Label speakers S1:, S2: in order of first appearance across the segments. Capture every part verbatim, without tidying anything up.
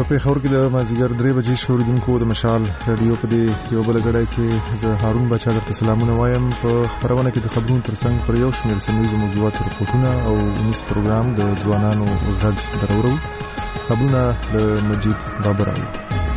S1: پېښور کې د مازدیګر درې بجې شوریدونکو د مشال رادیو په دې یو بل غړی کې زه هارون بچا درته سلامونه وایم. په خبرونه کې د خبرونو ترڅنګ پر یو شمېر سیمهییزو موضوعاتو رپورټونه او نیوز پروګرام د ځوانانو غږ درورو. خبرونه د مجید بابر راوړي.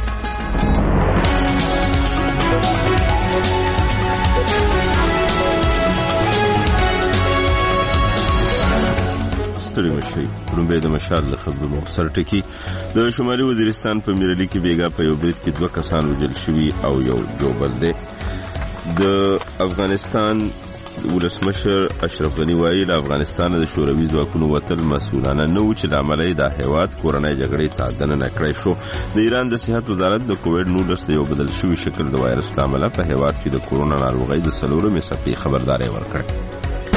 S2: ستړي مشي لومبه د مشال له خبرو مختصر ټکی. د شمالي وزیرستان په میرلی کې بیګا په یو برید کې دوه کسان وژل شوي او یو جوبل دی. د افغانستان ولسمشر اشرف غنی وایي له افغانستان د شوروي ځواکونو وتل مسؤلانه نه و چې د عملي د هیواد کورنۍ جګړې ته دننه کړی شو. د ایران د صحت وزارت د کووډ نولس د یو بدل شوي شکل د وایرس له امله په هیواد کې د کورونا ناروغۍ د څلورمې څپې خبرداری ورکړ.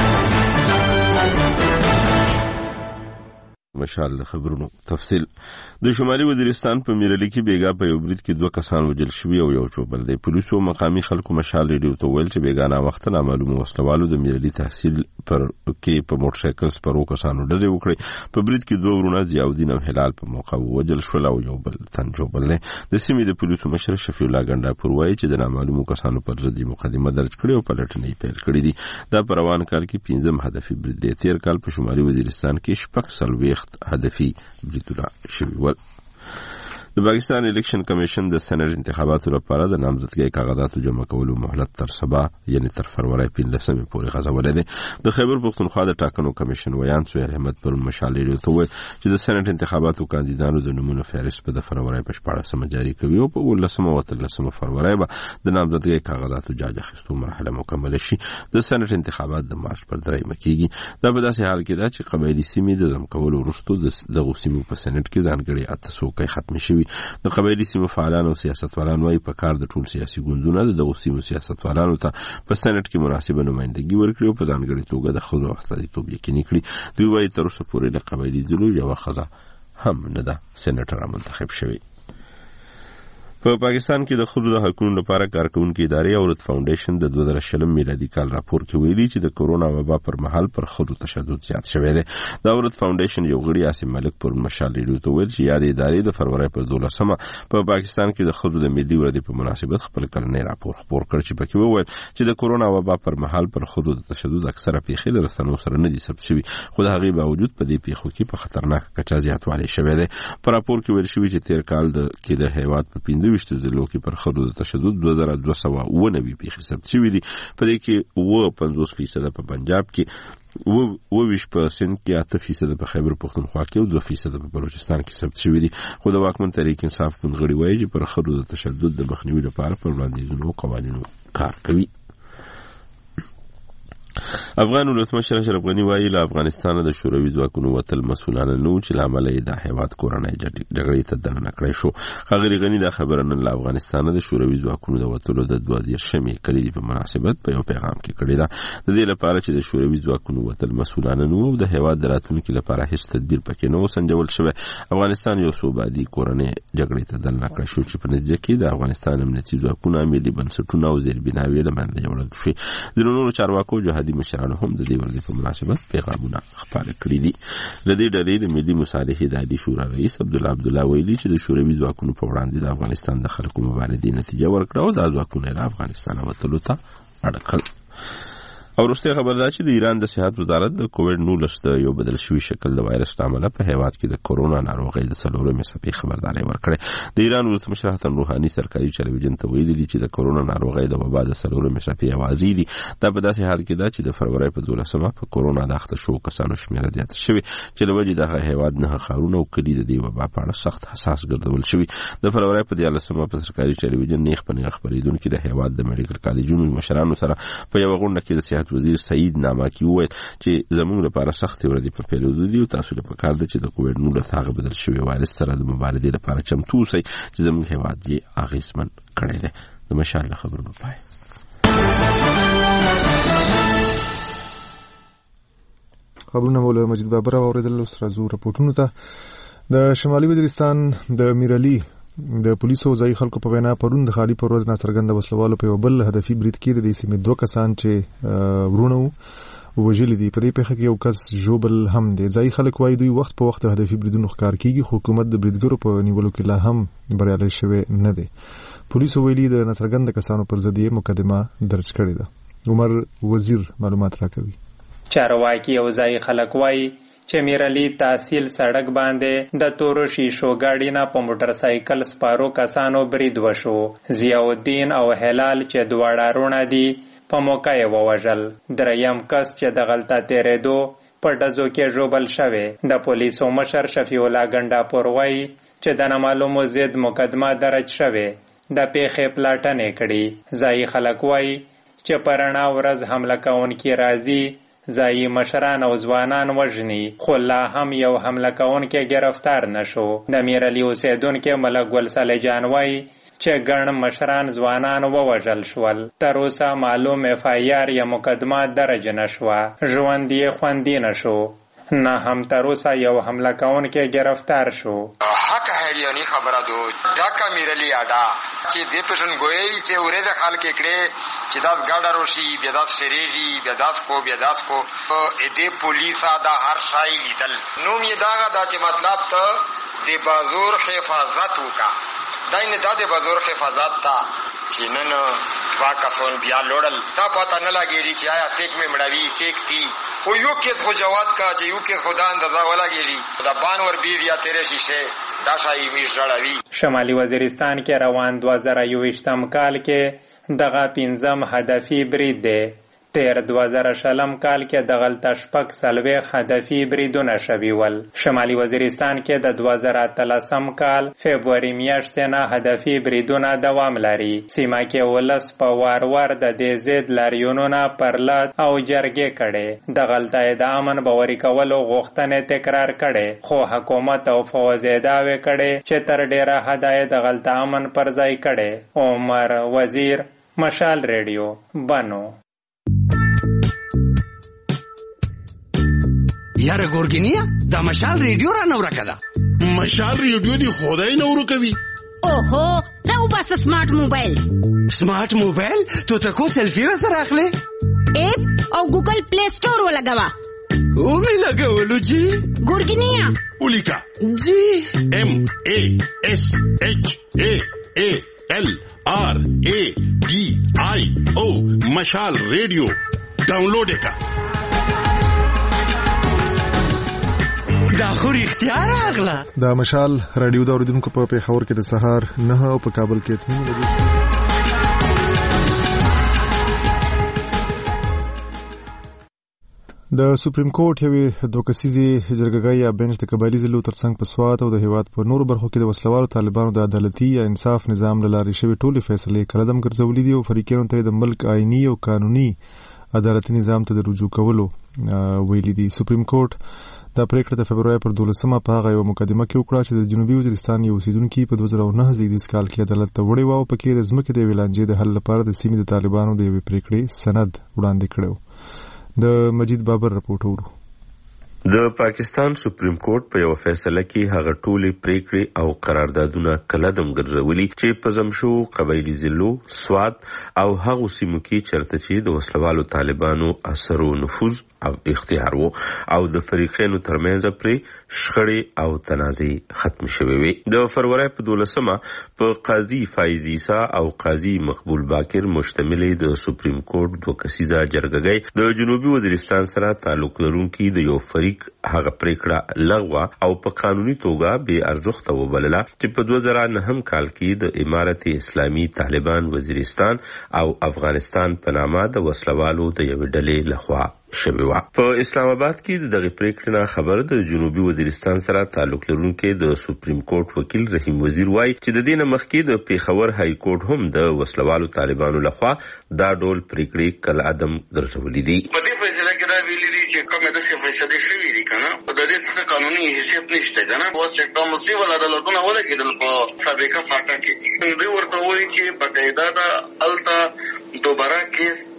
S2: مشال د خبرونو تفصیل. د شمالي وزیرستان په میرلی کې بیګا په یو برید کې دوه کسان وژل شوي او یو جوبل دی. پولیسو مقامي خلکو مشال ریډیو ته ویل چې بیګا ناوخته نامعلومو وسلوالو د میرلی تحصیل پر کې په موټر سایکل سپرو کسانو ډزې وکړې. په برید کې دوه ورونه ضیاءالدین او هلال په موقع ووژل شول او یو بل تن جوبل دی. د سیمې د پولیسو مشر شفیع الله ګنډاپور وایي چې د نامعلومو کسانو پر ضد مقدمه درج کړې او پلټنې پیل کړې دي. دا په روان کال کې پنځم هدفي برید دی. تیر کال په شمالي وزیرستان کې شپږ څلوېښت هدفي بریدونه شوي ول. د پاکستان الیکشن کمیشن د سېنات انتخاباتو لپاره د نامزدګۍ کاغذاتو جمع کولو مهلت تر سبا یعنی تر فروری پنځلسمې پورې غځولی دی. د خیبر پښتونخوا د ټاکنو کمیشن ویان سهیل احمد پرون مشال ریډیو ته وویل چې د سېنات انتخاباتو کاندیدانو د نومونو فهرست په د فروری په شپاړسمه جاري کوي او په اوولسمه او اتلسمه فروری به د نامزدګۍ کاغذاتو جاج اخیستو مرحله مکمله شي. د سېنات انتخابات د مارچ پر دریمه کیږي. دا په داسې حال کې ده چې قبایلي سیمې د ضم کولو وروسته دغو سیمو په سېنات کې ځانګړې اته څوکۍ ختمې شوي. د قبایلي سیمو فعالان او سیاستوالان وايي په کار د ټول سیاسي ګوندونو د دغو سیمو سیاستوالانو ته په سېنات کې مناسبه نمائندګي ورکړي او په ځانګړې توګه د ښځو استازیتوب یقیني کړي. دوی وايي تر اوسه پورې د قبایلي ډلو یوه ښځه هم نه ده سېنیټره منتخب شوې. په پاکستان کې د ښځو د حقوقو لپاره کارکونکو ادارې او رد فاونډیشن د دوه زره شلم میلادي کال راپور کې ویلي چې د کورونا وبا پر مهال پر ښځو تشدد زیات شوی دی. د رد فاونډیشن یو غړي عاصم ملک پر مشال ریډیو ته ویل چې یاد ادارې د فروری پر دولسمه په پاکستان کې د ښځو د ملي ورځې په مناسبت خپل کلنی راپور خپور کړ چې پکې وویل چې د کورونا وبا پر مهال پر ښځو د تشدد اکثره پیښې د رسنیو سره نه دي ثبت شوي، خو د هغې باوجود په دې پیښو کې په خطرناک کچه زیاتوالی شوی دی. په راپور کې ویل شوي چې تیر کال کې د هیواد په پنځه ویشت ضلعو کې پر ښځو د تشدد دوه زره دوه سوه اوه نوي پیښې ثبت شوي دي. په دې کې اوه پنځوس فیصده په پنجاب کې، اوه ویشت په سند کې، اته فیصده په خیبر پښتونخوا کې او دوه فیصده په بلوچستان کې ثبت شوي دي. خو د واکمن تحریک انصاف ګوند غړي وایي چې پر ښځو د تشدد د مخنیوي لپاره پر وړاندیزونو او قوانینو کار کوي. افغان ولسمشر اشرف غنی وایي له افغانستان د شوروي ځواکونو وتل مسؤلانه نه و چې له امله یې د هیواد کورنۍ جګړې ته دننه کړی شو. ښاغلي غني دا خبره نن له افغانستانه د شوروي ځواکونو د وتلو د دوه دېرشمې کلنې په مناسبت په یو پیغام کې کړې ده. د دې لپاره چې د شوروي ځواکونو وتل مسؤلانه نه و او د هیواد د راتلونکي لپاره هیڅ تدبیر پکې نه و سنجول شوی. افغانستان یو څو بعدي کورنۍ جګړې ته دننه کړی شو چې په نتیجه کې د افغانستان امنیتي ځواکونه ملي بنسټونه او زیربناوې له منځه یوړل شوې. ځینو نورو چارواکو جهادي مشرانو هم د دې ورځې په مناسبت پیغامونه خپاره کړي دي. د دې ډلې د ملي مصالحې د عالي شورا رئیس عبدالله عبدالله ویلي چې د شوروي ځواکونو په وړاندې د افغانستان د خلکو مبارزې نتیجه ورکړه او دا ځواکونه له افغانستانه وتلو ته اړ کړل. او وروستۍ خبر دا چې د ایران د صحت وزارت د کووډ نولس د یو بدل شوي شکل د وایرس له امله په هیواد کې د کورونا ناروغۍ د څلورمې څپې خبرداری ورکړې. د ایران ولسمشر حسن روحاني سرکاري ټلویزیون ته ویلي دي چې د کورونا ناروغۍ د وبا د څلورمې څپې اوازې دي. دا په داسې حال کې ده چې د فروری په دولسمه په کورونا د اخته شوو کسانو شمېره زیاته شوې چې له وجې دغه هیواد نهه ښارونه او کلي د دې وبا په اړه سخت حساس ګرځول شوي. د فروری په دیارلسمه په سرکاري ټلویزیون نیغ په نیغه خپرېدونکي د هیواد د میډیکل کالجونو مشرانو سره په یوه غونډه کې د صحت وزیر سعید ناماکي وویل چې زموږ لپاره سختې ورځې په پیلېدو دي او تاسو له پکار ده چې د کووډ نولس هغه بدل شوي وایرس سره د مبارزې لپاره چمتو اوسئ چې زموږ هیواد یې اغېزمن کړی دی. د مشال له خبرونو پای.
S1: خبرونه مو له مجید بابر واورېدل. اوس راځو رپورټونو ته. د شمالي وزیرستان د میرلی د پولیسو ځایي خلکو په وینا پرون د خالي پر ورځ ناڅرګنده وسلوالو په یو بل هدفي برید کې د دې سیمې دوه کسان چې ورونه وو وژلي دي. په دې پیښه کې یو کس ژوبل هم دی. ځایي خلک وایي دوی وخت په وخت هدفي بریدونو ښکار کیږي، خو حکومت د بریدګرو په نیولو کې لا هم بریالی شوی نه دی. پولیسو ویلي د ناڅرګند کسانو پر ضد یې مقدمه درج کړې ده. عمر وزیر معلومات راکوي.
S3: چارواکي او ځایي خلک وایي چې میرعلي تحصیل سړک باندې د تورو شیشو ګاډي نه په موټر سایکل سپارو کسانو برید وشو. ضیاء الدین او هلال چې دواړه رونه دي په موقع یې ووژل. دریم کس چې د غلطه تېرېدو په ډزو کې ژوبل شوی. د پولیسو مشر شفیع الله ګنډاپور وایي چې د نامعلومو ضد مقدمه درج شوې. د پیښې پلاټنې کړي. ځایي خلک وایي چې په رڼا ورځ حمله کوونکي راځي، ځایي مشران او ځوانان وژني، خو لا هم یو حمله کوونکی گرفتار نشو. د میرعلي اوسیدونکي ملک ګل صالح جان وایي چې ګڼ مشران ځوانان ووژل شول. تر اوسه معلوم اف آی آر یا مقدمه درج نشوه. ژوند یې خوندي نشو. نه هم تر اوسه یو حمله کوونکی گرفتار شو.
S4: حق هریانی خبره دو ډاکا میرعلي اډا چې د پېژن ګویل چې ورې د خلک کړي چې داس ګاډه روشي بیا داس شریږي بیا داس کو بیا داس کو ا دې پولیسا دا هر شای لیدل. نو مې دا دا چې مطلب ته د بازور حفاظت وکا داینه دا د بازور حفاظت تا چې نن توا کسون بیا لوړل تا پته نه لګېږي چې آیا فیک مې مړوي فیک تی خو یو کیس خو جواد کا چې یو کیس خدا اندازه ولګېږي دا بانور بیر یا تیرې شیشه دا شای میش جوړوي.
S3: شمالي وزیرستان کې روان دوه زره یوویشتم کال کې دغه پنځم هدفي برید دی. تیر دوه زره شلم کال کې د غلطه شپږ څلوېښت هدفي بریدونه شوي ول. شمالي وزیرستان کې د دوه زره اتلسم کال فبروري میاشتې نه هدفي بریدونه دوام لري. سیمه کې ولس په وار وار د دې ضد لاریونونه پرلط او جرګې کړي. د غلطه د امن باوري کولو غوښتنې تکرار کړي، خو حکومت او فوج دعوې کړي چې تر ډیره حده د غلطه امن پر ځای کړي. عمر وزیر، مشال ریډیو، بنو.
S5: یاره ګورګینیا دا مشال ریډیو را نو راکدا.
S6: مشال ریډیو دی خدای نو ورکوي.
S7: اوهو راو بس سمارټ موبایل.
S5: سمارټ موبایل ته تکو سلفي را سره اخلي.
S7: اپ او ګوګل پلی سٹور ولګوا.
S5: او می لګولو جی.
S7: ګورګینیا
S6: اولیکا
S5: جی
S6: ام ا اس اچ ا ا ال آر ا ډي آی او مشال ریډیو ډاونلوډ کا.
S5: دا خو اختیار اغلا.
S1: دا مشال رادیو دا اوریدونکو په پیښور کې د سهار نه او په کابل کې اته بجې. د سپریم کورټ یوې دوه کسیزې جرګه یا بنچ د قبایلي ضلعو ترڅنګ په سوات او د هیواد په نورو برخو کې د وسلوالو طالبانو د عدالتي یا انصاف نظام له لارې شوې ټولې فیصلې قلم ګرځولې دي او فریقینو ته د ملک آئینی او قانوني عدالتي نظام ته د رجوع کولو ویلي دي. سپریم کورټ دا پریکړه د فبرवरी پر دولسمه په هغه یو مقدمه کې وکړه چې د جنوبي وزیرستان یو اوسیدونکي په دوه زره او نه زیږدیز کال کې عدالت ته وړي و او پکې د ځمکې د ویلانجې د حل لپاره د سیمې د طالبانو د یوې پریکړې سند وړاندې کړو. د مجید بابر رپورټ ورو.
S2: د پاکستان سپریم کورټ په یو فیصله کې هغه ټولې پریکړې او قراردادونه کلدم ګرځولي چې په زمشو قبایلی ضلعو سوات او هغه سیمو کې چرته چې د وسلوالو طالبانو اثر او نفوذ او اختیار وو او د فریقینو ترمنځ پرې شخړې او تنازع ختم شوې وي. د فروری په دولسمه په قاضي فایز عیسی او قاضي مقبول باکر مشتمل د سپریم کورټ دوه کسیزه جرګه د جنوبي وزیرستان سره تعلق لرونکي د یو فریق هغه پریکړه لغوه او په قانوني توګه به ارزښت وبلله چې په دوه زره نه هم کال کې د امارت اسلامي طالبان وزیرستان او افغانستان په نامه د وسلوالو د یوې ډلې لخوا شوی و. په اسلام آباد کې د دغه پریکړې نه خبر د جنوبي وزیرستان سره تعلق لرونکي د سپریم کورټ وکیل رحیم وزیر وایي چې د دې نه مخکې د پیښور های کورټ هم د وسلوالو طالبانو لخوا دا ډول پریکړې کل عدم ګرځولې دي.
S8: په دې فیصله کې دا ویلي دي چې کومه د فیصله شوې دي کنه په دې څه قانوني حیثیت نشته کنه اوس چې کوم سیول عدالتونه ولګیدل په سابقه فاټا کې دوی ورته وایي چې په قاعده دا التا دوباره کیس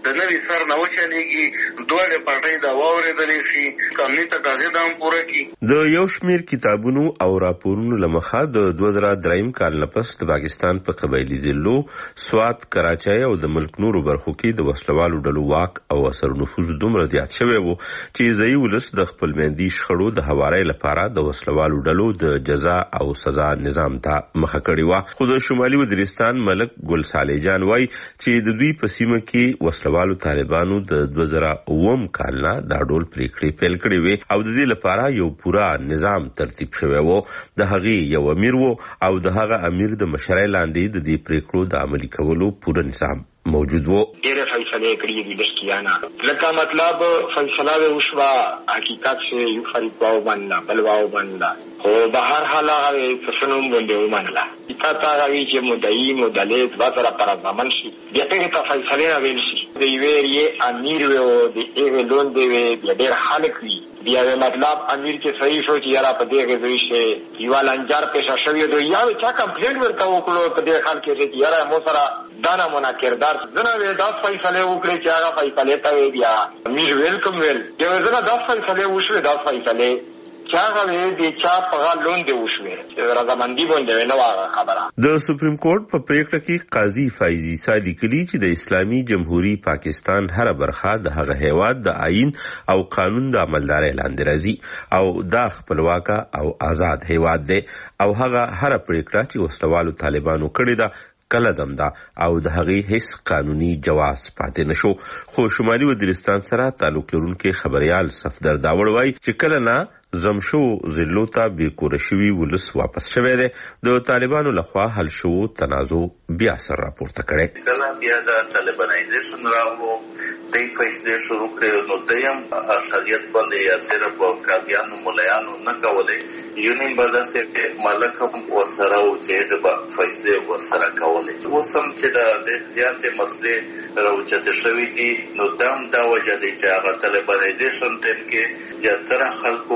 S8: د نوي سر نه وچلېږي، دواړه پټۍ دا واورېدلی شي، قانوني تقاضې دا هم پوره کړي.
S2: د یو شمېر کتابونو او راپورونو له مخه د دوه زره دریم کال نه پس د پاکستان په قبایلي ضلعو سوات، کراچۍ او د ملک نورو برخو کې د وسلوالو ډلو واک او اثر نفوذ دومره زیات شوی و چې ځایي ولس د خپل میندي شخړو د هوارۍ لپاره د وسلوالو ډلو د جزا او سزا نظام ته مخه کړې وه. خو د شمالي وزیرستان ملک ګل صالح جان وایي چې د دوی په سیمه کې وسلوالو طالبانو د دوه زره اووم کال نه دا ډول پریکړې پیل کړې وې او د دې لپاره یو پوره نظام ترتیب شوی و. د هغې یو امیر و او د هغه امیر د مشرۍ لاندې د دې پریکړو د عملي کولو پوره نظام موجود وو.
S9: ډېرې فیصلې کړې دي دښتیانه، لکه مطلب فیصله وشوه حقیقت سے یو فریق واو بنلا بل واو بنلا، خو به هر حال هغه پسنوم باندې ومنله. حقیقت هغه وي چې مدعي مدلل دوه سره پر ځمن شي، بیا هغې ته فیصلې راویل شي. د یوې یې امیر وي او د هغې لوندې وي، بیا ډېر خلک وي، بیا مطلب امیر چې صحیح شو چې یاره په دې ځای شي یوه لنجر پیښه شوې ده، یا چا کمپلینټ ورته وکړو په دې حال کې چې یاره مو سره دا نمونه کردار زنه وی دا فیصله وکړي چې هغه فیصله ته وی بیا امیر ویلکم ویل یو زنه دا فیصله وشوه، دا فیصله چې هغه وی د چا په غلون دی وشوه چې رضامندي باندې نه واغه خبره.
S2: د سپریم کورټ په پریکړه کې قاضي فایز عیسی لیکلي چې د اسلامي جمهوریت پاکستان هر برخه د هغه هیواد د آئین او قانون د عملدارۍ لاندې راځي او دا خپلواک او آزاد هیواد دی او هغه هر پریکړه چې وسلوالو طالبانو کړې ده کله دم ده او د هغې هیڅ قانوني جواز پاتې نشو. خو شمالي وزیرستان سره تعلق لرونکي خبريال صفدر داوړ وایي چې کله نه زمشو ضلعو ته بېکوره شوي ولس واپس شوی دی، د طالبانو لخوا حل شوو تنازع بیا سر راپورته کړی.
S8: کله بیا د طالبانایزیشن راغلو، دوی فیصلې شروع کړې، نو دوی هم اکثریت باندې یا صرف قاضیانو ملایانو نه کولې، یو نیم به داسې ملک هم ورسره و چې هغه به فیصلې ورسره کولې. اوس هم چې د دې زیاتې مسلې راوچتې شوي دي، نو دا هم دا وجه دی چې هغه طالبانایزیشن ټیم کې زیاتره خلکو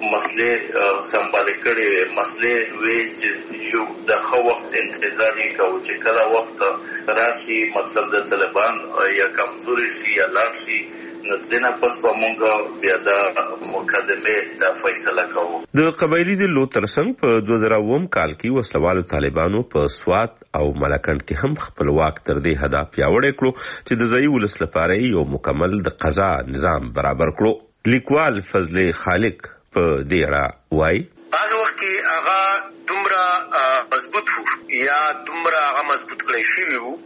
S8: مسلې سمبالې کړې وې، مسلې وې چې یو د ښه وخت انتظار یې کوو چې کله وخت راشي، مطلب د طالبان یا کمزوري شي یا لاړ شي، نو دنه پس په مونږ بیا د مقدمې د فیصله کوو.
S2: د قبایلي ضلعو ترڅنګ په دوه زره اووم کال کې وسلوالو طالبانو په سوات او ملکنډ کې هم خپل واک تر دې حده پیاوړی کړو چې د ځایي ولس لپاره یو مکمل د قضا نظام برابر کړو. لیکوال فضل خالق په دې اړه وایي
S10: هغه وخت کې هغه دومره مضبوط وو یا دومره هغه مضبوط کړی شوي وو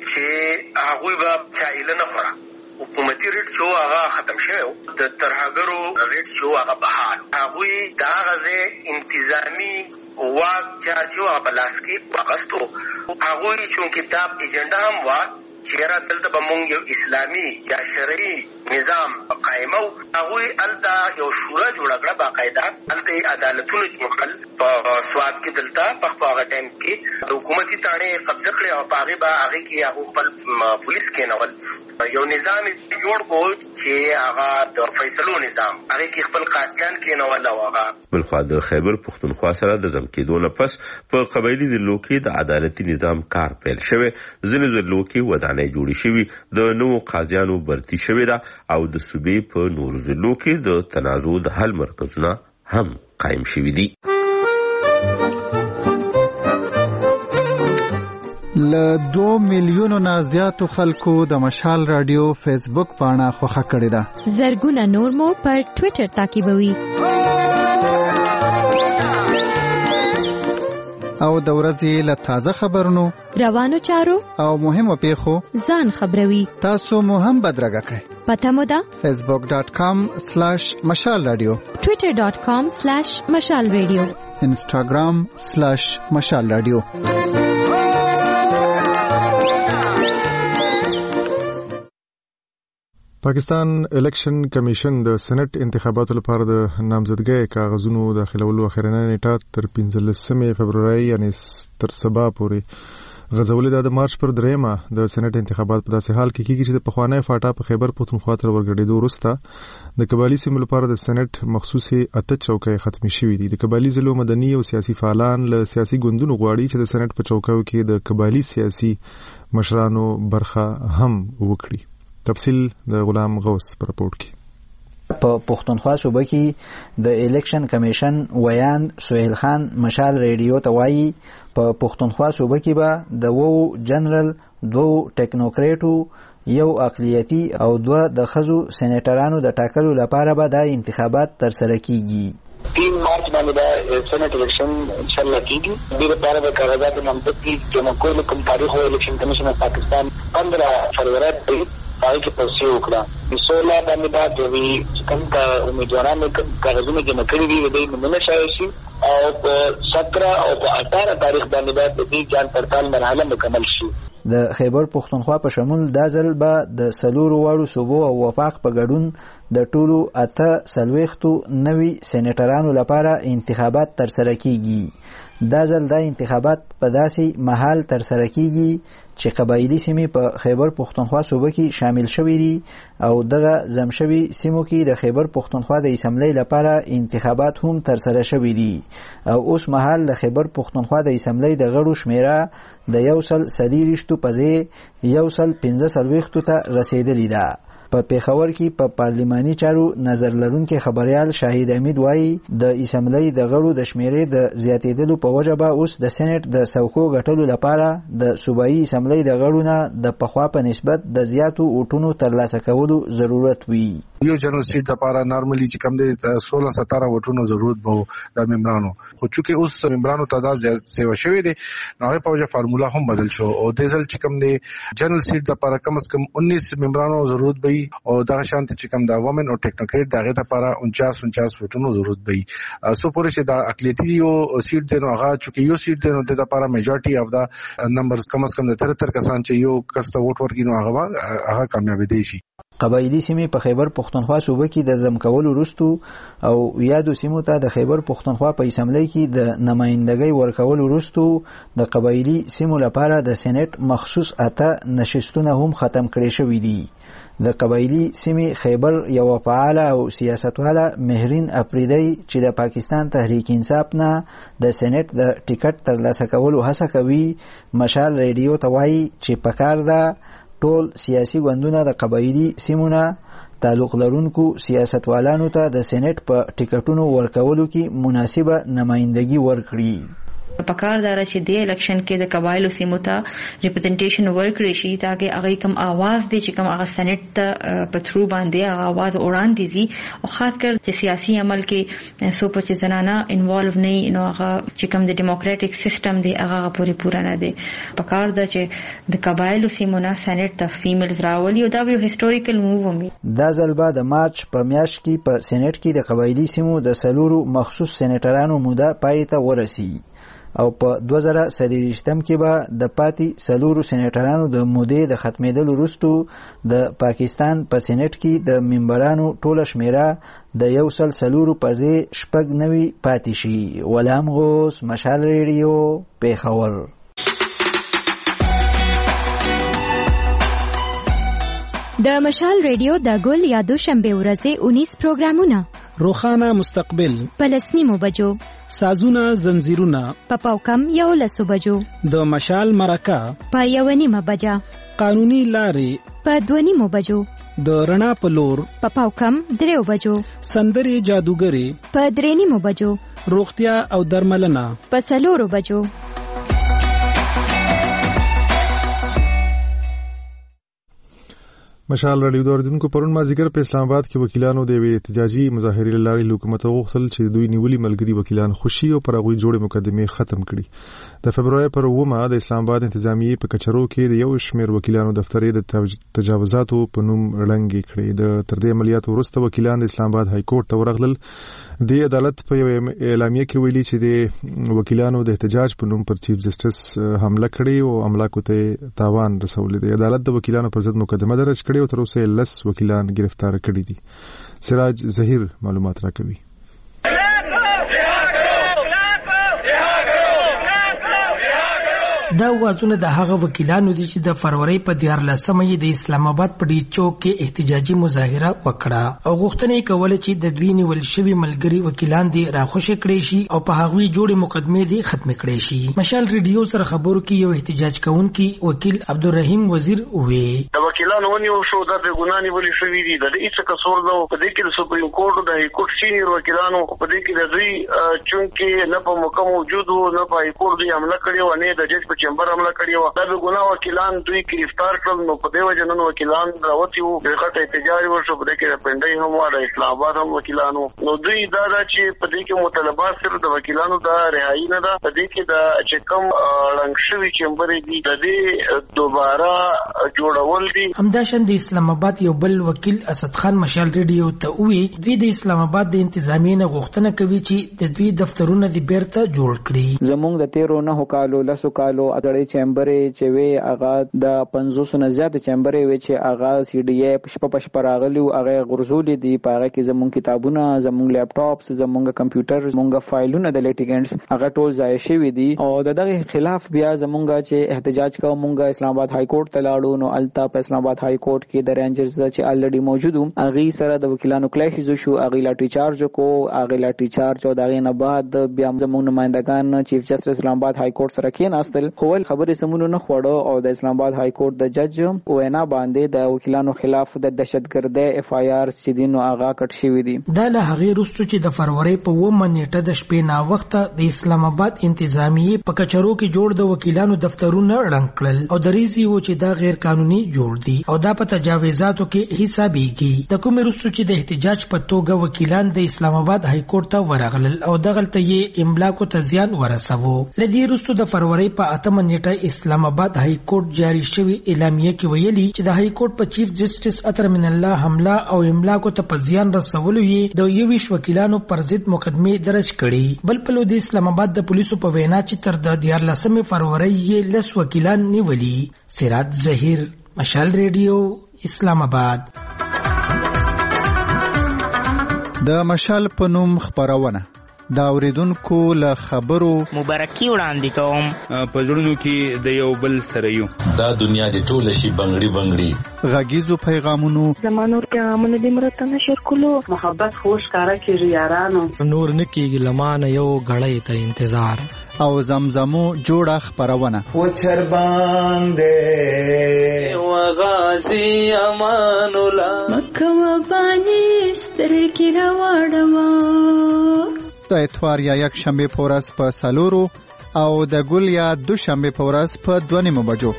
S10: چې هغوی به چایله نه خوړه. حکومتي ریټ چې هغه ختم شوی و، د ترهګرو ریټ چې هغه بحال، هغوی د هغه ځای انتظامي واک چې هغه په لاس کې واخیستو. هغوی چونکې دا ایجنډا هم وه چې یاره دلته به مونږ یو اسلامي یا شرعي نظام قایمو. هغوی هلته یو شورا جوړه کړه باقاعده، هلته یې عدالتونه جوړ کړل په سوات کې. دلته په هغه ټایم کې د حکومتي تاڼې قبضه کړې او په هغې به هغې کې هغو خپل پولیس کېنول. یو نظام یې جوړ کړو چې هغه د فیصلو نظام، هغې کې خپل قاضیان کېنول او هغه.
S2: بلخوا د خیبر پښتونخوا سره د ضم کېدو نه پس په قبایلي ضلعو کې د عدالتي نظام کار پیل شوی. ځینې ضلعو کې ودانۍ جوړې شوي، د نوو قاضیانو برتي شوې ده او د صوبې په نورو ضلعو کې د تنازع د حل مرکزونه هم قایم شوي دي.
S11: له دو میلیونو نه زیاتو خلکو د مشال رادیو فیسبوک پاڼه خوښه کړې ده.
S12: زرګونه نور مو پر ټوئیټر تعقیبوي
S11: او د ورځې له تازه خبرونو،
S12: روانو چارو
S11: او مهمو پیښو
S12: ځان خبروي.
S11: تاسو مو هم بدرګه کړئ.
S12: پته مو ده
S11: فیسبوک ډاټ کام سلیش مشال رادیو،
S12: ټوئیټر ډاټ کام سلیش مشال رادیو،
S11: انسټاګرام سلیش مشال رادیو.
S1: پاکستان الیکشن کمیشن د سېنات انتخاباتو لپاره د نامزدګۍ کاغذونو داخلولو اخرنۍ نیټه تر پنځلسمې فبرورۍ یعنی تر سبا پورې غځولې ده. د مارچ پر دریمه د سېنات انتخابات په داسې حال کې کېږي چې د پخوانی فاټا په خیبر پښتونخوا تر ورګډېدو وروسته د قبایلي سیمو لپاره د سېنات مخصوصې اته چوکۍ ختمې شوې دي. د قبایلي ضلعو مدني او سیاسي فعالان له سیاسي ګوندونو غواړي چې د سېنات په چوکیو کې د قبایلي سیاسي مشرانو برخه هم وکړي. تفصیل د غلام غوث پر رپورټ کې.
S13: په پښتونخوا صوبه کې د الیکشن کمیشن ویان سهیل خان مشال ریډیو ته وایي په پښتونخوا صوبه کې به د وو جنرال دو ټیکنوکریټو یو اقلیتی او دوه د خزو سېنیټرانو د ټاکلو لپاره به د انتخابات ترسره کیږي.
S9: تین مارچ باندې د سېنیټ الیکشن انشاءالله کیږي. د لپاره د کاغذات نامزد کی چې موږ کوم تاریخ او الیکشن کمیشن پاکستان پندرہ فروری پای کې توصیه وکړه د سولہ باندې بعد د کوم کا امیدوارانو کاغذونه جمع کړي دي د نمونه شایي شي او په سترہ او په اٹھارہ تاریخ باندې بعد د دې جان پړتال مرحله مکمل شي.
S13: د خیبر پښتونخوا په شمول دا ځل به د سلورو واړو صوبو او وفاق په ګډون د ټولو اته څلوېښتو نوي سېنیټرانو لپاره انتخابات ترسره کیږي. دا ځل دا انتخابات په داسې مهال ترسره کیږي چې قبایلي سیمې په خیبر پښتونخوا صوبه کې شامل شوي دي او دغه زم شوي سیمو کې د خیبر پښتونخوا د اسمبلی لپاره انتخابات هم ترسره شوي دي او اوس مهال د خیبر پښتونخوا د اسمبلی د غړو شمیره د یو سل څلېرویشتو په ځای یو سل پنځه څلوېښتو ته رسیدلې ده. په پیښور کې په پارلماني چارو نظر لرونکي خبريال شاهد امید وایي د اسمبلی د غړو د شمیرې د زیاتېدلو په وجه به اوس د سېنیټ د څوکو ګټلو لپاره د صوبایي اسمبلی د غړو نه د پخوا په نسبت د زیاتو اوټونو ترلاسه کولو ضرورت وي.
S14: یو جنرال سیټ لپاره نارملی چې کم دی سولہ ستاره وټونو ضرورت به د ممبرانو خو چونکه اوس ممبرانو تعداد زیات سیوا شوی دی نو هغه په وجه فارمولا هم بدل شو او د ځل چې کم دی جنرال سیټ لپاره کم از کم انیس ممبرانو ضرورت به او دا شانت چې کم دا وومن او ټیکنوکریټ دغه لپاره انچاس انچاس وټونو ضرورت به سو پورې چې دا اقلیتی یو سیټ دی نو هغه چې یو سیټ دی نو د لپاره میجورټي اف دا نمبرز کم از کم د تر تر کسان چې یو کس ته ووټ ورکړي نو هغه هغه کامیاب دي شي.
S13: قبایلی سیمې په خیبر پښتونخوا صوبه کې د زم کولو وروسته او یادو سیمو ته د خیبر پښتونخوا په اسمبلی کې د نمائندګۍ ورکولو وروسته د قبایلی سیمو لپاره د سېنیټ مخصوص اته نشستونه هم ختم کړي شوي دي. د قبایلی سیمې خیبر یو فعاله او سیاستواله مهرین افریدی چې د پاکستان تحریک انصاف نه د سېنیټ د ټیکټ ترلاسه کولو هڅه کوي مشال ریډیو ته وایي چې پکار ده ټول سیاسي ګوندونه د قبایلی سیمونه تعلق لرونکو سیاستوالانو ته د سېنیټ په ټیکټونو ورکولو کې مناسبه نمائندګي ورکړي.
S15: پکار دار چې د الیکشن کې د قبایلو سیمو ته ریپرزنټیشن ورکړي شي تاکي هغه کم आवाज دي چې کم هغه سېنیټ ته په تھرو باندې هغه आवाज وړاندې دي او خاص کر چې سیاسي عمل کې سو په چې زنانه انوالو نه نو هغه چې کم د ډیموکراټک سیستم دی هغه پوری پورا نه دی. پکار دا چې د قبایلو سیمو نه سېنیټ ته فیمیلز راولي او دا یو هیستوریکل موو ومي.
S13: دا ځل به د مارچ په میاشت کې په سېنیټ کې د قبایلی سیمو د سلورو مخصوص سېنیټرانو موده پای ته ورسي او په دوه زره څلېرویشتم کې به د پاتې څلورو سېنیټرانو د مودې د ختمېدلو وروسته د پاکستان په سېنیټ کې د ممبرانو ټوله شمیره د یو سل څلورو پر ځای شپږ نوي پاتې شي. غلام غوث مشال ریډیو پیښور.
S12: د مشال ریډیو د ګل یا دوشنبه ورځې اونیس پروګرامونه
S16: روخانه مستقبل
S12: پلسنیمو بجو
S16: سازونه زنجیرونه
S12: په پاوکم یو لسو بجو
S16: د مشال مرکه
S12: په یو نیمه بجا
S16: قانوني لارې
S12: په دوه نیمو بجو
S16: د رڼا په لور
S12: په پاوکم دریو بجو
S16: سندري جادوګری
S12: په درې نیمو بجو
S16: روغتیا او درملنه
S12: په څلورو بجو.
S1: مشال رادیو د اوریدونکو پرون مازیګر په اسلام آباد کې وکیلانو د یوې احتجاجي مظاهرې لارې حکومت غوښتل چې دوی نیولي ملګري وکیلان خوشي او پر هغوی جوړې مقدمې ختم کړي. د فبرवरी پر اومه د اسلام آباد انتظامیې په کچرو کې د یو شمېر وکیلانو دفترې د تجاوزاتو په نوم ړنګې کړې. د تر دې عملیاتو وروسته وکیلان د اسلام آباد های کورټ ته ورغلل. د عدالت په یو اعلامیه کې ویلي چې د وکیلانو د احتجاج په نوم پر چیف جسټس حمله کړې او املاکو ته تاوان رسولی دی. عدالت د وکیلانو پر ضد مقدمه درج کړې او تر اوسه لس وکیلان گرفتار کړي دي. سراج ظهیر معلومات راکوي.
S17: دا وازونه د هغه وکیلانو دي چې د فروری په دیارلسمه یې د اسلام آباد په ډي چوک کې احتجاجي مظاهره وکړه او غوښتنه یې کوله چې د دوی نیول شوي ملګري وکیلان دي راخوشي کړي شي او په هغوی جوړې مقدمې دي ختم کړي شي. مشال ریډیو سره خبرو کې یو احتجاج کوونکی وکیل عبدالرحیم وزیر وی
S18: د وکیلانو ونیول شو دا په ګناه نیول شوي دي د هیڅ قصور نه په دې کې د سپریم کورټ د هایکورټ سینیئر وکیلانو په دې کې د دوی چونکې نه په موقع موجود وو نه په هایکورټ دوی حمله کړې و نه د جج په چمبر حمله کړې و. دا به ګناه وکیلان دوی گرفتار کړل نو په دې وجه نن وکیلان راوتی وو د غټه احتجاج وشو په دې کې د پندای هم او د اسلام آباد هم وکیلانو نو دوی دا چې په دې کې مطالبات صرف د وکیلانو د رهایی نه ده په دې کې د چې کوم رنګ شوی چمبرې دي د دې دوباره جوړول دي.
S17: همداشان د اسلام آباد یو بل وکیل اسد خان مشال ریډیو ته وی دوی د اسلام آباد د انتظامیې نه غوښتنه کوي چې د دوی دفترونه د بیرته جوړ کړي.
S19: زمونږ د تیرو نه کالو لسو کالو اړې چمبرې چې وی هغه د پنځوس نه زیات چمبرې وی چې هغه سی ډي ای پښپ پښپ راغلی او هغه غرزولې دي په هغه کې زمونږ کتابونه زمونږ لیپټاپس زمونږ کمپیوټر زمونږ فایلونه د لیټیګنټس هغه ټول ځای شوی دي او دغه خلاف بیا زمونږ چې احتجاج کوو مونږ اسلام آباد های کورټ ته لاړو نو التا په اسلام آباد های کورټ کې د رینجرز چې الریډي موجود وو هغه سره د وکیلانو کلیش شو هغه لاټي چارج کو هغه لاټي چارج او دغه نه بعد بیا زمونږ نمائندگان چیف جسټس اسلام آباد های کورټ سره کې ناستل خو خبرې سمونه نه خوړو او د اسلام آباد های کورټ د جج وینا باندې د وکیلانو خلاف د دهشتګردۍ اف آی آر چې دینو هغه کټ شوی دي.
S17: دا له هغه وروسته چې د فروری په اوومه نیټه د شپې نا وخت د اسلام آباد انتظامیې په کچرو کې جوړ د وکیلانو دفترونه رنګ کړل او دریزي و چې دا غیر قانوني جوړ دي او دا په تجاوزاتو کې حسابيږي. د کوم وروسته چې د احتجاج په توګه وکیلان د اسلام آباد های کورټ ته ورغلل او دغلته یې املاکو ته زیان ورسوه. لدی وروسته د فروری په اتمه نیټه اسلام آباد های کورټ جاری شوی اعلامیه کې ویلي چې د های کورټ په چیف جسټس اطهر من الله حمله او املاکو ته په زیان رسولو یې د یویش وکیلانو پر ضد مقدمه درج کړي. بل په لود اسلام آباد د پولیسو په وینا چې تر د دیارلسمې فروری یې لس وکیلان نیولي. سراج ظهیر مشال ریډیو اسلام آباد.
S11: د مشال په نوم خبرونه دا اوریدونکو له خبرو
S20: مبارکي وړاندې کوم
S21: په زړونو کې د یو بل سره یو
S22: دا دنیا د ټوله شي بنگړي بنگړي
S11: غږیزو پیغامونو
S23: زمانو پیغامونه د مرته نشر کولو محبت خوش کارا کیږي یارانو
S24: نور نکیږي لمانه یو غړې ته انتظار
S11: او زمزمو جوړه خبرونه
S25: و چر باندې و غازی امان الله
S26: مکه و بانی سترګې راوړم
S11: د اتوار یا یک شنبه په ورځ په سالورو او د ګل یا دو شنبه په ورځ په دوه نیمو بجو.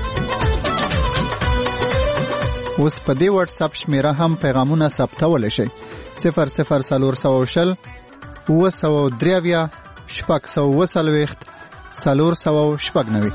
S11: اوس په دې واتس اپ شمیره هم پیغامونه ثبتولی شئ صفر صفر څلور سوه شل اوه سوه درې اویا شپږ سوه اوه څلوېښت څلور سوه شپږ نوي.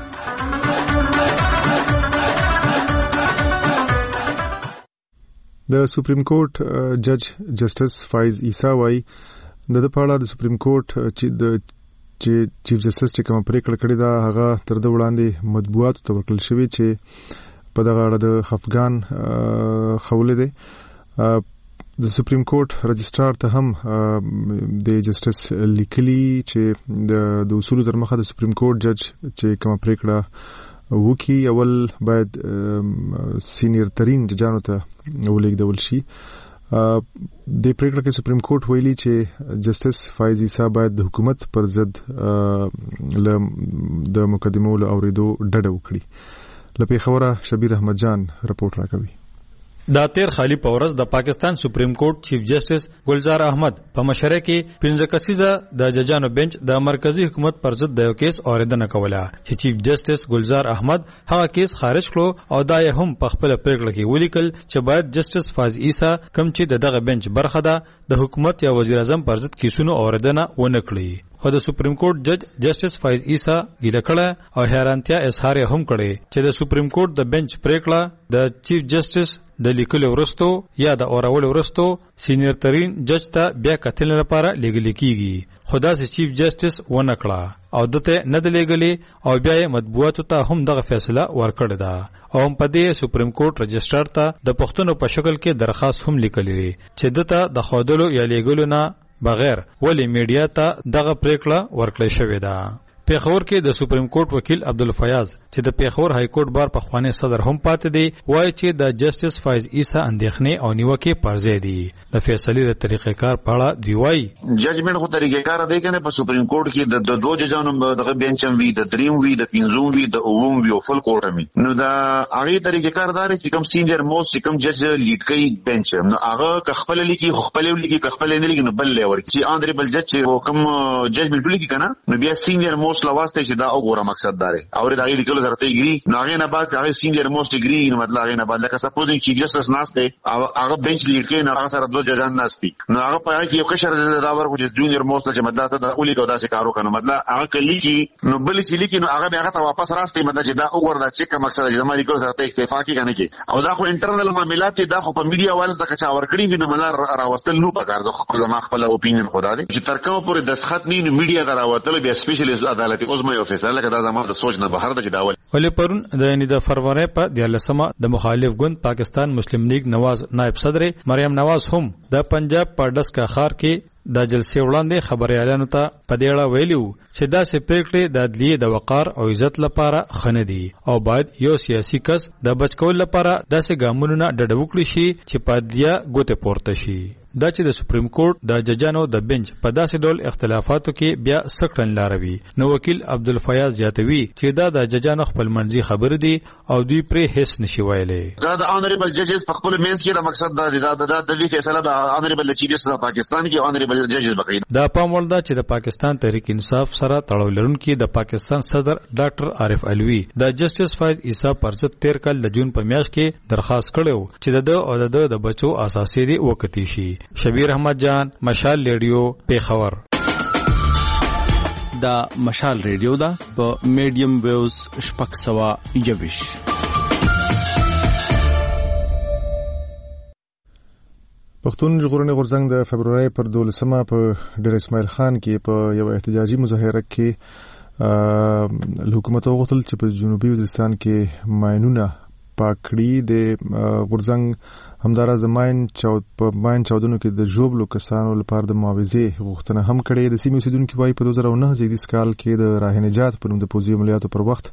S1: د سپریم کورټ جج جسټس فایز عیسی وايي د د پاړه د سپریم کورټ چې د چیف جسټس چې کوم پریکړه کړې ده هغه تر د وړاندې مطبوعاتو ته ورکړل شوی چې په دغه اړه د خفګان خولې ده. د سپریم کورټ رجسترار ته هم د جسټس لیکلي چې د اصولو تر مخه د سپریم کورټ جج چې کوم پریکړه وکي اول باید سینیئر ترین ججانو ته ولېږدول شي. د پریکړه کې سپریم کورټ ویلي چې جسټس فایز عیسی باید د حکومت پر ضد له د مقدمو له اوریدو ډډه وکړي. له پیښوره شبیر احمد جان رپورټ راکوي.
S27: دا تیر خالی پورز د پاکستان سپریم کورټ چیف جسټس گلزار احمد په مشره کې پنځه کسیزه د ججانو بنچ د مرکزی حکومت پر ضد د یو کیس اوریدنه کوله چې چیف جسټس گلزار احمد هغه کیس خارج کړو او دا یې هم په خپل پریکړه کې ولیکل چې باید جسټس فاز عیسی کم چې دغه بنچ برخه ده د حکومت یا وزیر اعظم پر ضد کیسونو اوریدنه ونه کړي. خو د سپریم کورټ جج جسټس فایز عیسی ګیله کړه او حیرانتیا اظهار هم کړي چې د سپریم کورټ د بنچ پریکړه د چیف جسټس د لیکلو ورستو یا د اورولو ورستو سینیئر ترین جج ته بیا کتل لپاره لګل کیږي. خدا سي چیف جسټس ونه کړه او دته نه د لګلې او بیا مطبوعاتو ته هم دغه فیصله ورکړه ده او هم په دې سپریم کورټ رجسترار ته د پښتنو په شکل کې درخواست هم لیکلې چې دته د خودلو یا لګلو نه بغیر ولی میډیا ته دغه پریکړه ورکړې شوې ده. پیښور کې د سپریم کورټ وکیل عبدالفیاض چې د پیښور های کورټ بار په خواني صدر هم پاتې دی وایي چې د جسټس فایز عیسی اندېښنې او نیوکې پر ځای دي د فیصلې د طریقې کار په اړه دی وایي
S3: ججمنټ خو طریقې کار دی کنه په سپریم کورټ کې د دوه ججانو دغه بینچ هم وی د دریم وی د پنځوم وی د اووم وی او فل کورټ هم نو دا هغه طریقې کار دار چې کوم سینیئر موست چې کوم جج لیډ کوي بینچ نو هغه خپل لیکي خپل لیکي خپل نه لیکي نو بل لور چې آنریبل جج چې کوم ججمنټ لیکي کنه نو بیا سینیئر موست لواسته چې دا وګوره مقصد دار او دا غیر کله درته ګری نو هغه نه بعد هغه سینیئر موست ګری نو مطلب هغه نه بعد لکه سپوزینګ چې جسټس ناشته هغه بینچ لیډ کوي نو هغه سره دوه ججان ناشتي نو هغه په هغه کې یو کشر دا ورکو چې جونیئر موست چې مطلب ته د اولی کو داسې کارو کنه مطلب هغه کلی کې نو بل چې لیکي نو هغه هغه ته واپس راسته مطلب چې دا وګوره دا چې کوم مقصد چې زماري کو سره اتفاقی کنه کې او دا خو انټرنل معاملات دا خو په میډیا والو ته چا ورکړي ویني مله راوستل نو پکار دا خو زما خپل اپینین خدا دې چې تر کومه پورې دسخط نه میډیا دا راوتل بیا سپیشلیست عدالت اوس مې افیسر لکه دا زما د سوچ نه بهر د داول
S27: ولې پرون د یعنی د فروری په دیالسمه د مخالف ګوند پاکستان مسلم لیگ نواز نائب صدر مریم نواز هم د پنجاب په ډسکا خار کې د جلسې وړاندې خبريالانو ته په دې اړه ویلو چې دا سې پریکړې د عدلیې د وقار او عزت لپاره خنه دي او باید یو سیاسي کس د بچکول لپاره داسې ګامونو نه ډډه وکړي شي چې په عدلیه ګوته پورته شي دا چې د سپریم کورټ د ججانو د بنچ په داسې ډول اختلافاتو کې بیا سکړن لاروي نو وکیل عبدالفیاض زیاتوي چې دا د ججانو خپل منځي خبر دي او دوی پرې هیڅ نشي ویلې
S3: دا د آنریبل ججز په خپل مینس کې د مقصد دا د د د فیصله د آنریبل چیف جسټس د پاکستان کې آنریبل ججز بقید
S27: دا پام ولدا چې د پاکستان تحریک انصاف سره تړاو لرونکي د پاکستان صدر ډاکټر عارف علوي د جسټس فایز عیسی پرځت تیر کال د جون په میاشت کې درخواست کړو چې د او د د بچو اساسي دی وکتی شي شبیر احمد جان مشال ریډیو پیښور
S4: دا مشال ریډیو دا په میډیم ویوز شپږ سوه یوویشت
S1: پښتون ژغورنې غورځنګ د فبرवरी پر دولسمه په ډیر اسماعیل خان کې په یو احتجاجي مظاهره کې حکومت وغوښتل چې په جنوبي وزیرستان کې ماینونه پاکړي د غورځنګ همداراز د ماین چاود په ماین چاودنو کې د جوبلو کسانو لپاره د معاوضې غوښتنه هم کړې د سیمې اوسیدونکو وايي په دوه زره او نه زیږدیز کال کې د راه نجات په نوم د پوځي عملیاتو پر وخت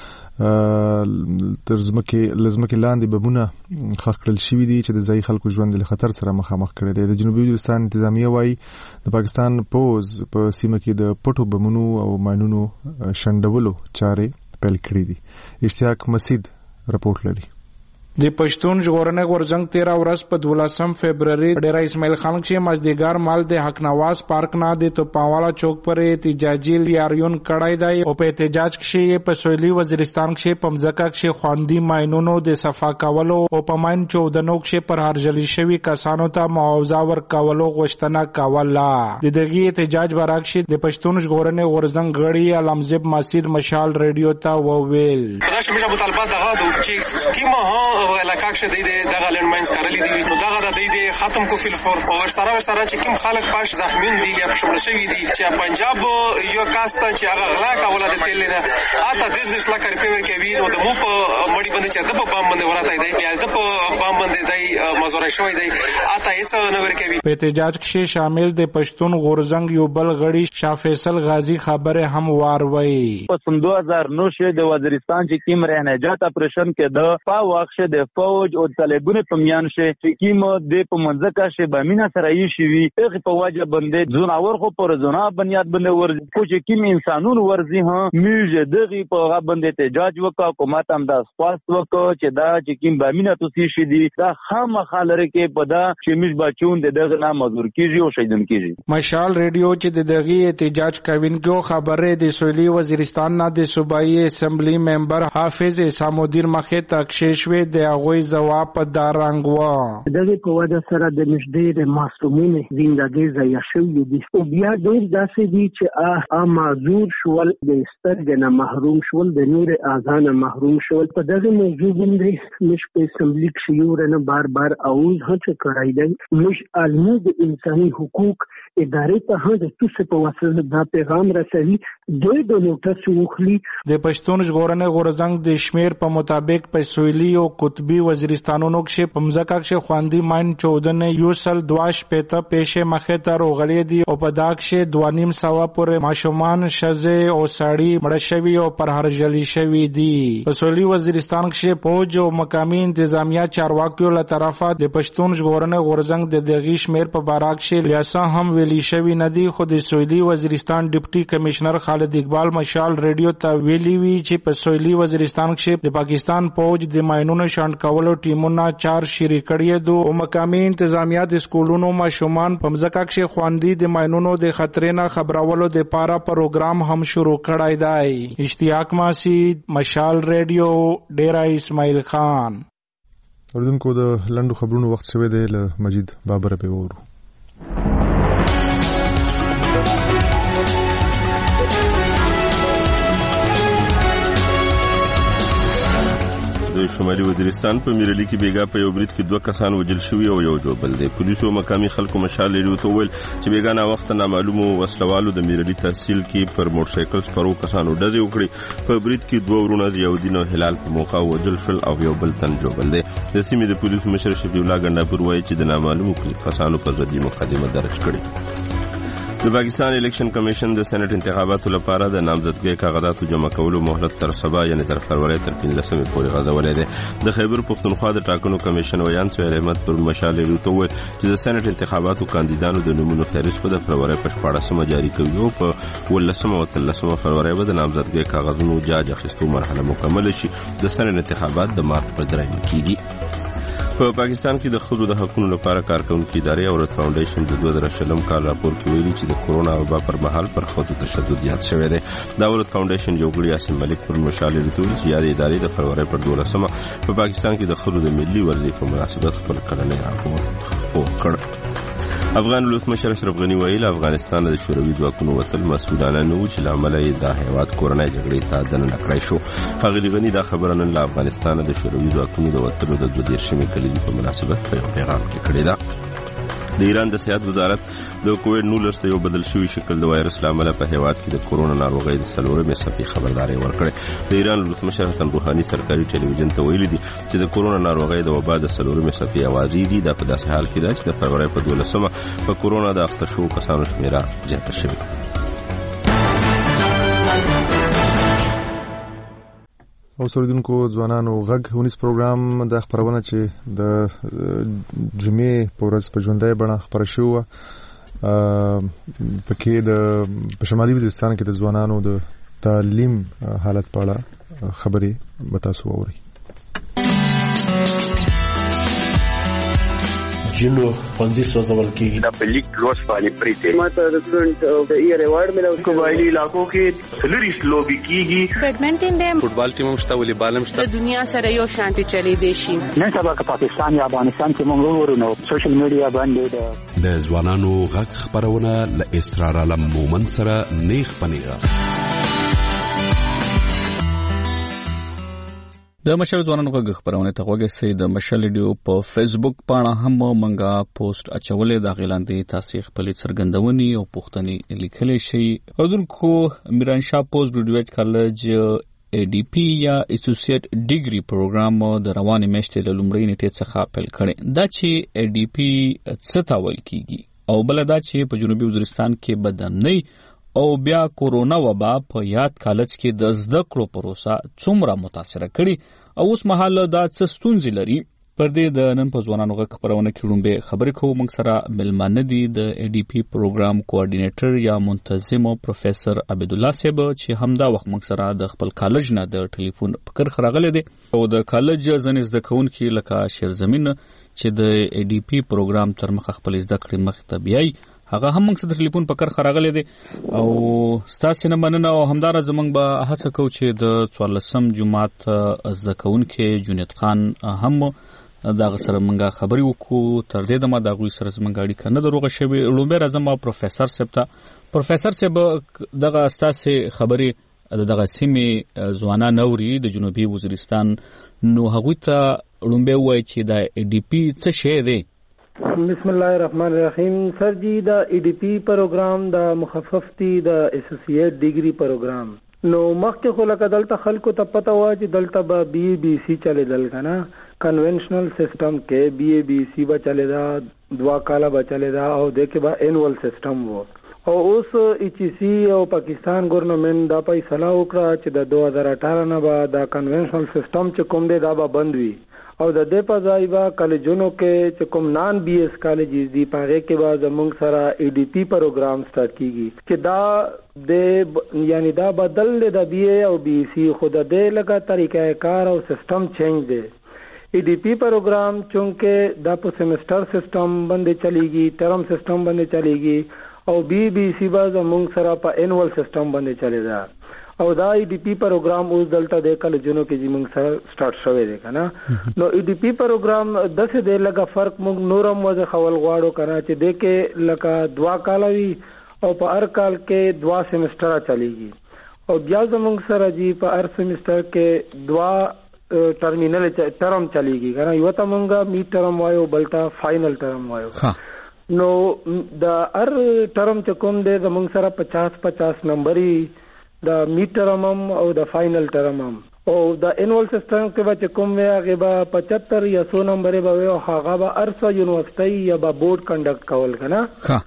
S1: تر ځمکې لزمکې لاندې بمونه ښخ کړل شوي دي چې د ځای خلکو ژوند له خطر سره مخامخ کړي دي د جنوبي وزیرستان انتظامیه وايي د پاکستان پوز په سیمه کې د پټو بمونو او ماینونو شندولو چارې پیل کړې دي اشتیاق مسید رپورټ لري
S5: د پښتون ژغورنې غورځنګ تیرا ورځ په دولسم فبرवरी ډیره اسماعیل خان کې مازدیګر مال د حق نواز پارک نه د توپاوالا چوک پر احتجاجي لیاریون کړای دی او په احتجاج کې په سویلي وزیرستان کې پمځکا کې خواندي ماینونو د صفا کولو او په ماین چودنو کې پر هرجلی شوی کسانو ته معاوضه ورکولو غوښتنه کوله د دغه احتجاج برعکس د پښتون ژغورنې غورځنګ غړي علمزب مسیر مشال ریډیو ته وویل
S6: دا چې مطالبات دغه چې کیمه ها علاقه کې د دغه لند ماینز کارلې دي نو دغه د دې ختم کو فل فور او ستاره ستاره چې کوم خلک پاش زخمین دي یا شمول شوی دي چې پنجاب یو کاسته چې هغه غلا کوله د تل نه اته د دې سلا کړی په کوي نو د مو په مړی باندې چې د په بام باندې وراته دی یا د په بام باندې دی مزور شوی دی اته هیڅ نه ورکوي
S5: په احتجاج کې شامل د پښتون غورځنګ یو بل غړي شاه فیصل غازی خبره هم واروي
S7: په سن دو هزار نو شه د وزیرستان چې کیم رهنه جات اپریشن کې د پا واخ شه د فوج او طالبونه په میان شه چې کیم د په منځکا شه بامینا سره یې شي هغه په واجب باندې زوناور خو پر زونا بنیاد باندې ور خو چې کیم انسانون ورزي ها میوجه دغه په غا باندې احتجاج وکړه حکومت هم د خواست وکړه چې دا چې کیم بامینا توسي شي دي دا خامخا لري کې په دا چې مش بچون دغه نام مزور کیږي او شهیدون کیږي
S5: مشال ریډیو چې دغه احتجاج کوونکو خبره د سویلي وزیرستان نه د صوبایي اسمبلی ممبر حافظ سامودیر مخه تکشیشوي د هغوی جواب په دارنګ و
S8: دغه په وجه سره د نشدې د معصومینه ژوندۍ ځای شوی دي او بیا ډېر داسې دي چې ا معذور شول د سترګې نه محروم شول د نور اذان محروم شول په دغه موضوع باندې مش په اسمبلی کې یو رنه بار بار اوز هڅه کړای دی موږ عالمي د انساني حقوق ادارې ته هم د توسه په واسطه دا پیغام رسوي دوی د نوټس وخلی
S5: د پښتون ژغورنې غورځنګ د شمیر په مطابق په سویلي او قطبي وزیرستانونو کې په مزکه کې خواندي ماین چودنه یو سل دواش پته پېشه مخه ته روغلې دي او په داکشه دوانیم سوا پورې ماشومان شزه او ساړي مړشوي او پر هرجلی شوي دي په سویلي وزیرستان کې فوج او مقامي انتظامیه چارواکیو له طرفه د پښتون ژغورنې غورځنګ د دغې شمیر په باراک کې لیاسا هم ویلي شوی ندی خو د سویلي وزیرستان ډیپټي کمشنر خالد اقبال مشال ریډیو ته ویلي وی چې په سویلي وزیرستان کې د پاکستان فوج د ماینونو شاند کولو ټیمونه چار شری کړی دو او مقامي انتظامیه د سکولونو ماشومان په مزکه کې خواندي د ماینونو د خطر نه خبرولو د پاره پروګرام هم شروع کړای دی اشتیاق ماسید مشال ریډیو ډیرا اسماعیل خان
S1: اردوونکو د لندو خبرونو وخت شوه دی له مجید بابر په ورو
S2: د شمالي وزیرستان په میرلی کې بیګا په یو برید کې دوه کسان وژل شوي او یو جوړبل دي پولیسو مقامي خلکو مشال لري ته ویل چې بیګا نا وخت نامعلومو وسلوالو د میرلی تحصیل کې پر موټر سایکل سپرو کسانو ډزې وکړي په برید کې دوه ورونه یو دین او هلال په موقع وژل شول او یو بل تن جوړبل دي د سیمې د پولیسو مشر شفیع الله ګنداپور وایي چې د نامعلومو کسانو پر ضد مقدمه درج کړي د پاکستان الیکشن کمیشن د سېنات انتخاباتو لپاره د نامزدګۍ کاغذاتو جمع کولو مهلت تر سبا یعنی تر فروری تر پنځلسمې پورې غځولې ده د خیبر پښتونخوا د ټاکنو کمیشن ویان سهیل احمد پر مشال لري ته ویل چې د سېنات انتخاباتو کاندیدانو د نومونو فهرست په فروری په شپاړسمه جاری کوي او په ولسمه او تلسمه فروری به د نامزدګۍ کاغذونو جاج اخیستو مرحله مکمل شي د سېنات انتخابات د مارچ په درېیم کېږي په پاکستان کې د خځو د حقوقو لپاره کارکونکو ادارې او رد فاونډیشن د دوه زره شلم کال راپور کې ویلي چې د کورونا وبا پر مهال پر خځو تشدد زیات شوی دی دا ورد فاونډیشن جوړ یاسین ملک پر مشال لري چې یاد ادارې د فروری پر دولسمه په پاکستان کې د خځو د ملي ورزش په مناسبت خپل کلنی راپور خپور کړ افغان ولسمشر اشرف غنی ویل افغانستان د شوروي ځواکونو وتل مسؤلانه نه و چې لامل یې د هیواد کورنۍ جګړې ته دننه کړی شو ښاغلي غنی دا خبره نن له افغانستان د شوروي ځواکونو د وتلو د دوه دیرشمې کلنې په مناسبت په یو پیغام کې کړې ده د ایران د صحت وزارت د کووډ نولس ته یو بدل شوی شکل د وایرس لامل په هیواد کې د کورونا ناروغۍ د څلورمې څپې خبرداري ورکړه د ایران ولسمشر حسن روحاني سرکاري ټلویزیون ته ویلي دي چې د کورونا ناروغۍ د وبا د څلورمې څپې اوازې دي د په داسې حال کې ده چې د فروری په دولسمه په کورونا د اخته شوو کسانو شمیره زیاته شوې
S1: او سردونکو ځوانانو غږ ونیس پروګرام د خبرونه چې د جمعې په ورځ په ژوندۍ بڼه خبره شوه پکې د په شمالي وزیرستان کې د ځوانانو د تعلیم حالت په اړه خبرې به تاسو واورئ
S9: جنو ښوونځي سوځول کېږي
S10: دا په لیک لوس باندې پریته
S13: ماته د سټوډنټ د ایئر ایوارډ ملو
S10: قبایلی علاقو کې سلریس لوبي کېږي
S13: بیډمنټن دی
S21: فوټبال ټیم هم شته ولې بال هم شته
S13: د دنیا سره یو شانتي چلی دی شي
S10: نن سبا که پاکستان یا افغانستان کې موږ ورونو سوشل میډیا باندې
S14: د ځوانانو غږ خبرونه ل اسرار علم مومن سره نیخ پنیغه د مشال ځوانانو غږ خبرونه ته وګورئ د مشال ویډیو په فیسبوک باندې هم منګه پوسټ اچولې د غیلاندې تاسو خپل څرګندونی او پوښتنې لیکلې شي اردوونکو میران شاه پوسټ ګریجویټ کالج ای ډی پی یا اسوسییټ ډیګري پروګرام د روانې میاشتې له لومړۍ نیټې څخه پیل کړي دا چې ای ډی پی څه ته ویل کیږي او بل دا چې په جنوبي وزیرستان کې بدامنۍ او بیا کورونا وبا په یاد کالج کې د زده کړو پروسه څومره متاثر کړي او اوس مهال دا څه ستونزې لري پر دې د نن په ځوانانو غږ خبرونه کې لومبه خبرې کوو موږ سره ملمانه دي د ای ډی پی پروګرام کوارډینیټر یا منتظم پروفیسور عبد الله صاحب چې همدا وخت موږ سره د خپل کالج نه د ټلیفون فکر خراغله دي او د کالج ځنې زده کوونکي لکه شیرزمین چې د ای ډی پی پروګرام تر مخ خپل زده کړې مخ ته بیاي هغه هم موږ سره ټلیفون پکر خراغله دي او ستاسو نه مننه او همدار زمنګ به هڅه کوو چې د څوارلسم جمعات زده کوونکي جنید خان هم دا سره منګه خبري وکړو تر دې دمه دا غوي سره زمنګ اړیکه نه دروغه شوی لومبه راځم پروفیسور سپتا پروفیسور سب دغه استاسه خبري دغه سیمه ځوانان نوري د جنوبي وزیرستان نو هغه ته لومبه وای چې دا ای ډی پی څه شی دی؟
S12: بسم الله الرحمن الرحیم. سر جی دا ای ډی پی پروګرام دا مخفف دی د اسوسییټ ډیګری پروګرام. نو مخکې خو لکه دلته خلکو ته پته وه چې دلته به بی ای بی سی چلېدل که نه، کنونشنل سیسټم کې بی ای بی سی به چلېده، دوه کاله به چلېده او دې کې به اینول سیسټم و. او اوس ایچ سی او پاکستان ګورنمنټ دا فیصله وکړه چې د دوه هزار اټھارہ نه به دا کنونشنل سیسټم چې کوم دی دا به بند وي او د دې په ځای به کالجونو کې چې کوم نان بی ایس کالجز دي په هغې کې به زموږ سره ای ډي پی پروګرام سٹارټ کیږي چې دا د یعنی دا بدل دی د بی اے او بی سی، خو د دې لږه طریقه کار او سیسټم چینج دی. ای ډي پی پروګرام چونکه دا په سیمسټر سیسټم باندې چلیږي، ټرم سیسټم باندې چلیږي او بی بی سی به زموږ سره په اینول سیسټم باندې چلیدا او دا ای ډی پی پروګرام اوس دلته د کالجونو کې چې موږ سره سٹارټ شوی دی کنه. نو ای ډی پی پروګرام د څه دی لګه فرق موږ نورم وځ خول غواړو کنه چې د کې لکه دوا کال وی او په هر کال کې دوا سیمسټر چلیږي او بیا زموږ سره جی په هر سیمسټر کې دوا ټرمینل ټرم چلیږي کنه. یو ته موږ می ټرم وایو بلتا فائنل ټرم وایو. نو د هر ټرم چې کوم دی زموږ سره پچاس پچاس نمبرې د می ټرمم او د فائنل ټرمم او د اینول سیسټم کې به کوم وی هغه به پچهتر یا سو نمبر به وي او هغه به ارسا یونیورسيټي یا به بورډ کنډکټ کول کنه.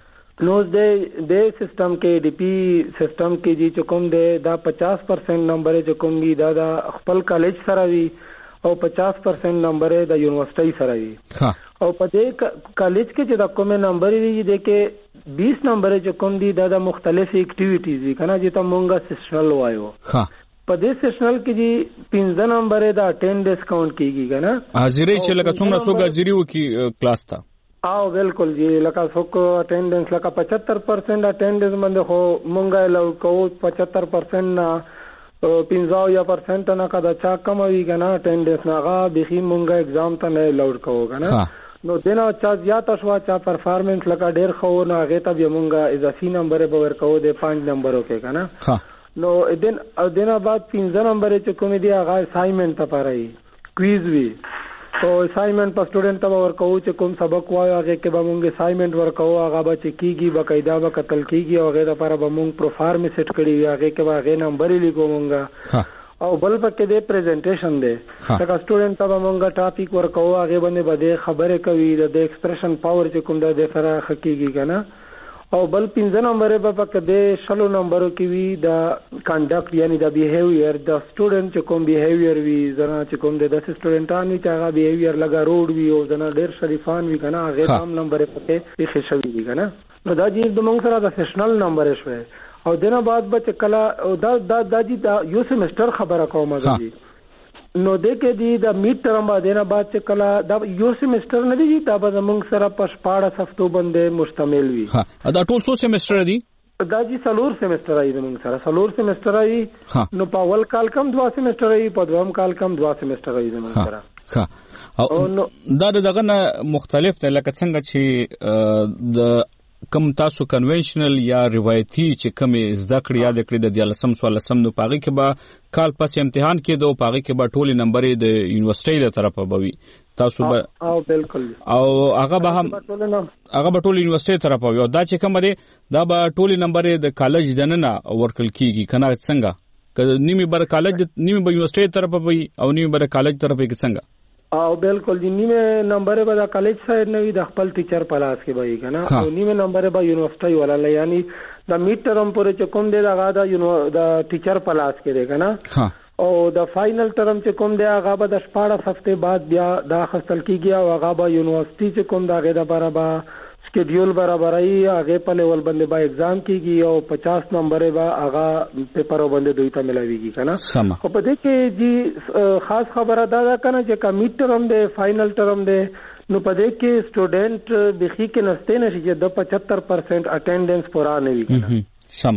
S12: نو د د سیستم کې ډي پی سیستم کې چې کوم دی دا پچاس پرسنٹ نمبر چې کوم وی دا د خپل کالج سره وي او پچاس پرسنٹ نمبر د یونیورسيټي سره وي او په دې کالج کې چې د کوم نمبر وی د کې بیس نمبر چې کوم دي دا د مختلف اکټیویټیز دي کنه چې ته مونږه سیشنل وایو. ها په دې سیشنل کې دي پنځه نمبر دا اټینډنس کاونټ کیږي کنه، حاضری چې لکه څومره څوک حاضری وکي کلاس ته. او بالکل جی لکه څوک اټینډنس لکه پچهتر پرسنٹ اټینډنس باندې خو مونږه لو کو پچهتر پرسنٹ نه پنځه یا پرسنٹ نه کدا چا کم وی کنه اټینډنس نه غا بخي مونږه اگزام ته نه لوډ کوو کنه. نو دنه چا زیات شوا چا پرفارمنس لکه ډیر خو نه هغه ته به مونږه اضافي نمبر به ورکو د پنځه نمبرو کې کنه. نو دن دنه بعد پنځه نمبر چې کوم دی هغه اسایمنت ته پارای کویز وی او اسایمنت په سټوډنټ ته ورکو چې کوم سبق وایو هغه کې به مونږه اسایمنت ورکو هغه به چې کیږي باقاعده به قتل کیږي او هغه لپاره به مونږ پروفارم سیټ کړی هغه کې به هغه نمبر لیکو مونږه او بل پکې د پریزنټیشن دی لکه سټوډنټ ته مونږه ټاپک ورکو هغه باندې به خبرې کوي د ایکسپریشن پاور چې کوم د سره حقيقي کنه. او بل پنځه نمبر به پکې د شلو نمبرو کې وی د کنډکټ یعنی د بیهیویر د سټوډنټ چې کوم بیهیویر وی زنه چې کوم د سټوډنټان چې هغه بیهیویر لګا روډ وی او زنه ډیر شریفان وی کنه هغه هم نمبر پکې یې خښوي وی کنه. نو دا جی د مونږ سره د سیشنل نمبر شوی او دنه بعد به کلا دا دا د جی دا یو سیمسټر خبره کومه دی. نو د کې دی د میډ ټرم باندې نه بعد چې کلا دا یو سیمسټر نه دی دا به موږ سره په شپاړس هفتو باندې مشتمل وي.
S14: ها دا ټول څو سیمسټر دي؟
S12: دا جی څلور سیمسټر ای موږ سره څلور سیمسټر ای. نو په اول کال کم دوه سیمسټر ای په دویم کال کم دوه سیمسټر ای موږ سره.
S14: ها او دا دغه نه مختلف دی لکه څنګه چې د کم تاسو کنونشنل یا روایتي چې کم زده کړی یا د کړی د دیالسم سوالسم نو پاغي کې به کال پس امتحان کې دو پاغي کې به ټول نمبرې د یونیورسيټي له طرفه بوي تاسو به
S12: او بالکل
S14: او هغه به هم هغه به ټول یونیورسيټي طرفه وي او دا چې کوم دی دا به ټول نمبرې د کالج دننه ورکل کیږي کنه څنګه که نیمه بر کالج نیمه به یونیورسيټي طرفه وي او نیمه بر کالج طرفه کې څنګه.
S12: او بالکل دی نیمه نمبر به د کالج سایډ نه وي د خپل ټیچر په لاس کې وي کنه او نیمه نمبر به یونیورسيټي ولا یعنی د میډ ټرم پورې چې کوم دی هغه د د ټیچر په لاس کې دی کنه. او د فائنل ټرم چې کوم دی هغه به د شپږ هفته بعد بیا دا خپل کیږي او هغه به یونیورسيټي چې کوم دا غیر برابر سکیډول برابرای هغه په لیول باندې به ایگزام کیږي او پچاس نمبر به هغه پیپر باندې دوی ته ملاويږي کنه. او په دې کې جی خاص خبره دا ده کنه چې کمیټ ټرم دی فائنل ټرم دی نو په دې کې سټوډنټ بخي کې نسته نشي چې د پچهتر پرسنٹ اټینډنس پورا نه وي کنه.
S14: سم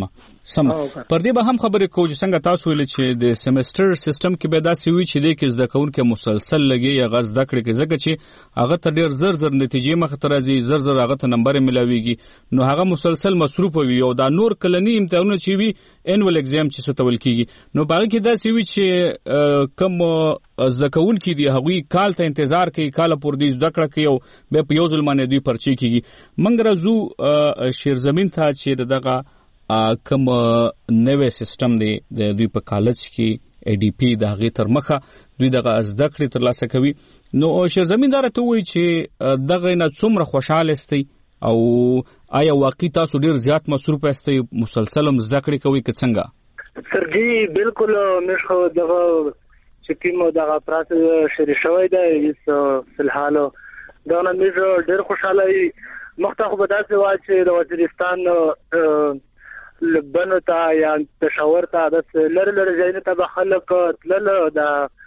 S14: سم پر دې به هم خبرې کوو چې څنګه تاسو ویل چې د سیمستر سیستم کې به دا سوي چې د کې زده کوونکو مسلسل لګي یا غز زده کړې کې ځکه چې هغه ته ډېر زر زر نتیجې مخ ته راځي زر زر هغه ته نمبر ملاويږي نو هغه مسلسل مصروف وي او دا نور کلنی امتحانونه چې وي انول ایگزام چې ستول کیږي نو باغ کې دا سوي چې کم زده کوونکو دي هغوی کال ته انتظار کوي کال پور دې زده کړه کوي او به په یو ځل باندې دوی پرچی کیږي منګ راځو شیر زمين ته چې دغه کوم نوې سیستم دی د دوی په کالج کې ای ډي پی د هغې تر مخه دوی دغه زده کړې ترلاسه کوي نو شیر زمیندار ته وایي چې دغه نه څومره خوشحاله استئ او آیا واقعي تاسو ډېر زیات مصروف استئ مسلسل هم زده کړې کوئ که څنګه
S12: سر جی بالکل موږ خو دغه چې کوم دغه پروسس شروع شوی دی فی الحال دا نه موږ ډېر خوشحاله یو مخته خو به داسې وایي چې د وزیرستان لبنو ته یا پېښور ته د لرې لرې ځایونو ته به خلک تلل د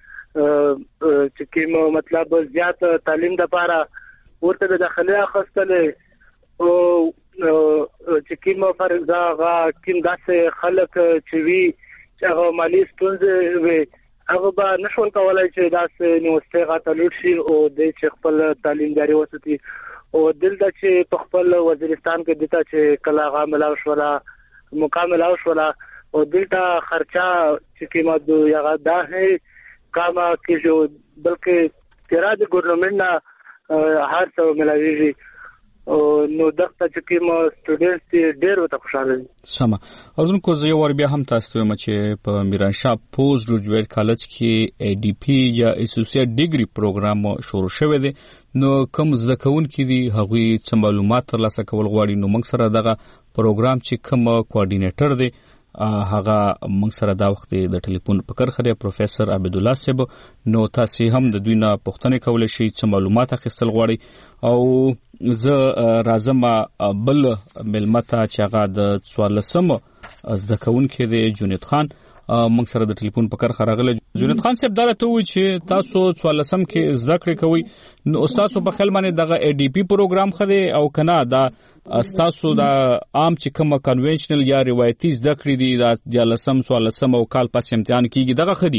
S12: چې کوم مطلب زیات تعلیم دپاره ورته به داخلي اخیستلې او چې کوم فرض هغه کوم داسې خلک چې وي چې هغه مالي ستونزې وي هغه به نشول کولی چې داسې یونیورسټۍ هغه ته لوټ شي او دی چې خپل تعلیم جاري وساتي او دلته چې په خپل وزیرستان کې دته چې کله هغه ملاو شوله مکمل او شولا او دلته خرچه چې قیمت یغه دا ہے کاما کې جو بلکې تیرا د ګورنمنت نه هر څه ملاویږي او نو دغه چې کوم سټوډنټس ډېر وته خوشاله دي
S14: سم اورونکو زه یو ور بیا هم تاسو ته چې په میرانشاه پوسټ ګریجویټ کالج کې ای ډي پی یا اسوسییټ ډیګري پروګرام شروع شوی دی نو کوم زده کوونکي دي هغوی څه معلومات ترلاسه کول غواړي نو موږ سره دغه پروګرام چې کوم کوارډینیټر دی هغه موږ سره دا وخت د ټلیفون په کرخه دی پروفیسور عبد الله صاحب نو تاسو هم د دوی نه پوښتنه کولای شئ چې معلومات اخیستل غواړي او زه راځم بل ملمته چې هغه د څوارلسم زده کوونکی دی جنید خان موږ سره د ټلیفون په کرخه راغلی جنید خان صاحب دا راته ووایي چې تاسو څوارلسم کې زده کړې کوئ نو ستاسو په خیال باندې دغه ای ډي پی پروګرام ښه دی او که نه دا ستاسو د عام چې کومه کنونشنل یا روایتي زده کړې دي دا دیارلسم څوارلسم او کال پس امتحان کېږي دغه ښه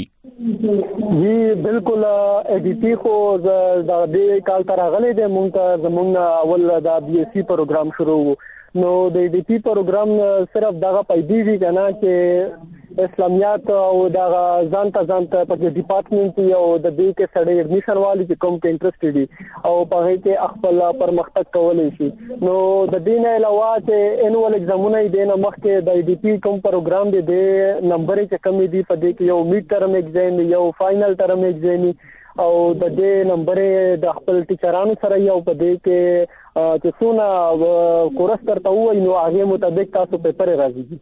S14: دي
S12: جی بالکل ای ډي پی خو د دې کال ته راغلی دی موږ ته زموږ اول د بي ایس سي پروګرام شروع و نو د ای ډي پی پروګرام صرف دغه پیدې دي که نه چې اسلامیات او دغه ځان ته ځان ته په ډپارټمنټ او د دې کې سړی ایډمیشن والی چې کوم کې انټرسټ دي او په هغې کې خپل پرمختګ کولی شي نو د دې نه علاوه چې انول ایگزامونه یې دی نه مخکې د ای ډي پی کوم پروګرام دی د نمبرې چې کمې دي په دې کې یو میډ ټرم ایگزام یو فاینل ټرم ایگزام او د دې نمبرې د خپل ټیچرانو سره یو په دې کې چې څونه کورس درته ووایي نو هغې مطابق تاسو پیپرې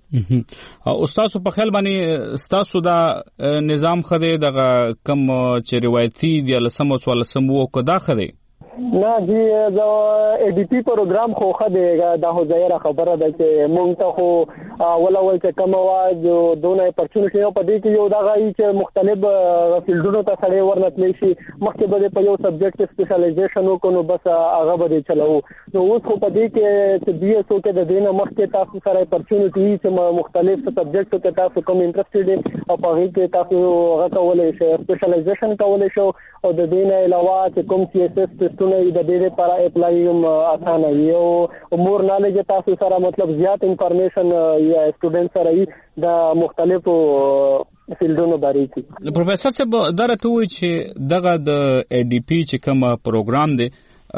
S12: راځي
S14: او ستاسو په خیال باندې ستاسو دا نظام ښه دی دغه کوم چې روایتي دیارلسم او څوارلسم و که دا ښه دی
S12: نه جی دا ای ډي پی پروګرام خو ښه دی دا خو ظاهره خبره ده چې موږ ته خو اول اول چې کومه وه دونه اپرچونټي او په دې کې یو دغه وي چې مختلف فیلډونو ته سړی ورنتلی شي مخکې به دې په یو سبجیکټ سپیشلایزیشن وکړو نو بس هغه به دې چلوو نو اوس خو په دې کې چې بي ایس او کې د دې نه مخکې تاسو سره اپرچونټي وي چې مختلف سبجیکټو کې تاسو کوم انټرسټډ دي او په هغې کې تاسو هغه کولی شئ سپیشلایزیشن کولی شو او د دې نه علاوه چې کوم سی ایس ایس ټسټونه د دې لپاره اپلای هم اسانه وي او مور نالج تاسو سره مطلب زیات انفارمیشن یا سټوډنټ سره د مختلفو فیلډونو باره کې
S14: پروفیسور صاحب دا راته ووایي چې دغه د ای ډي پی چې کوم پروګرام دی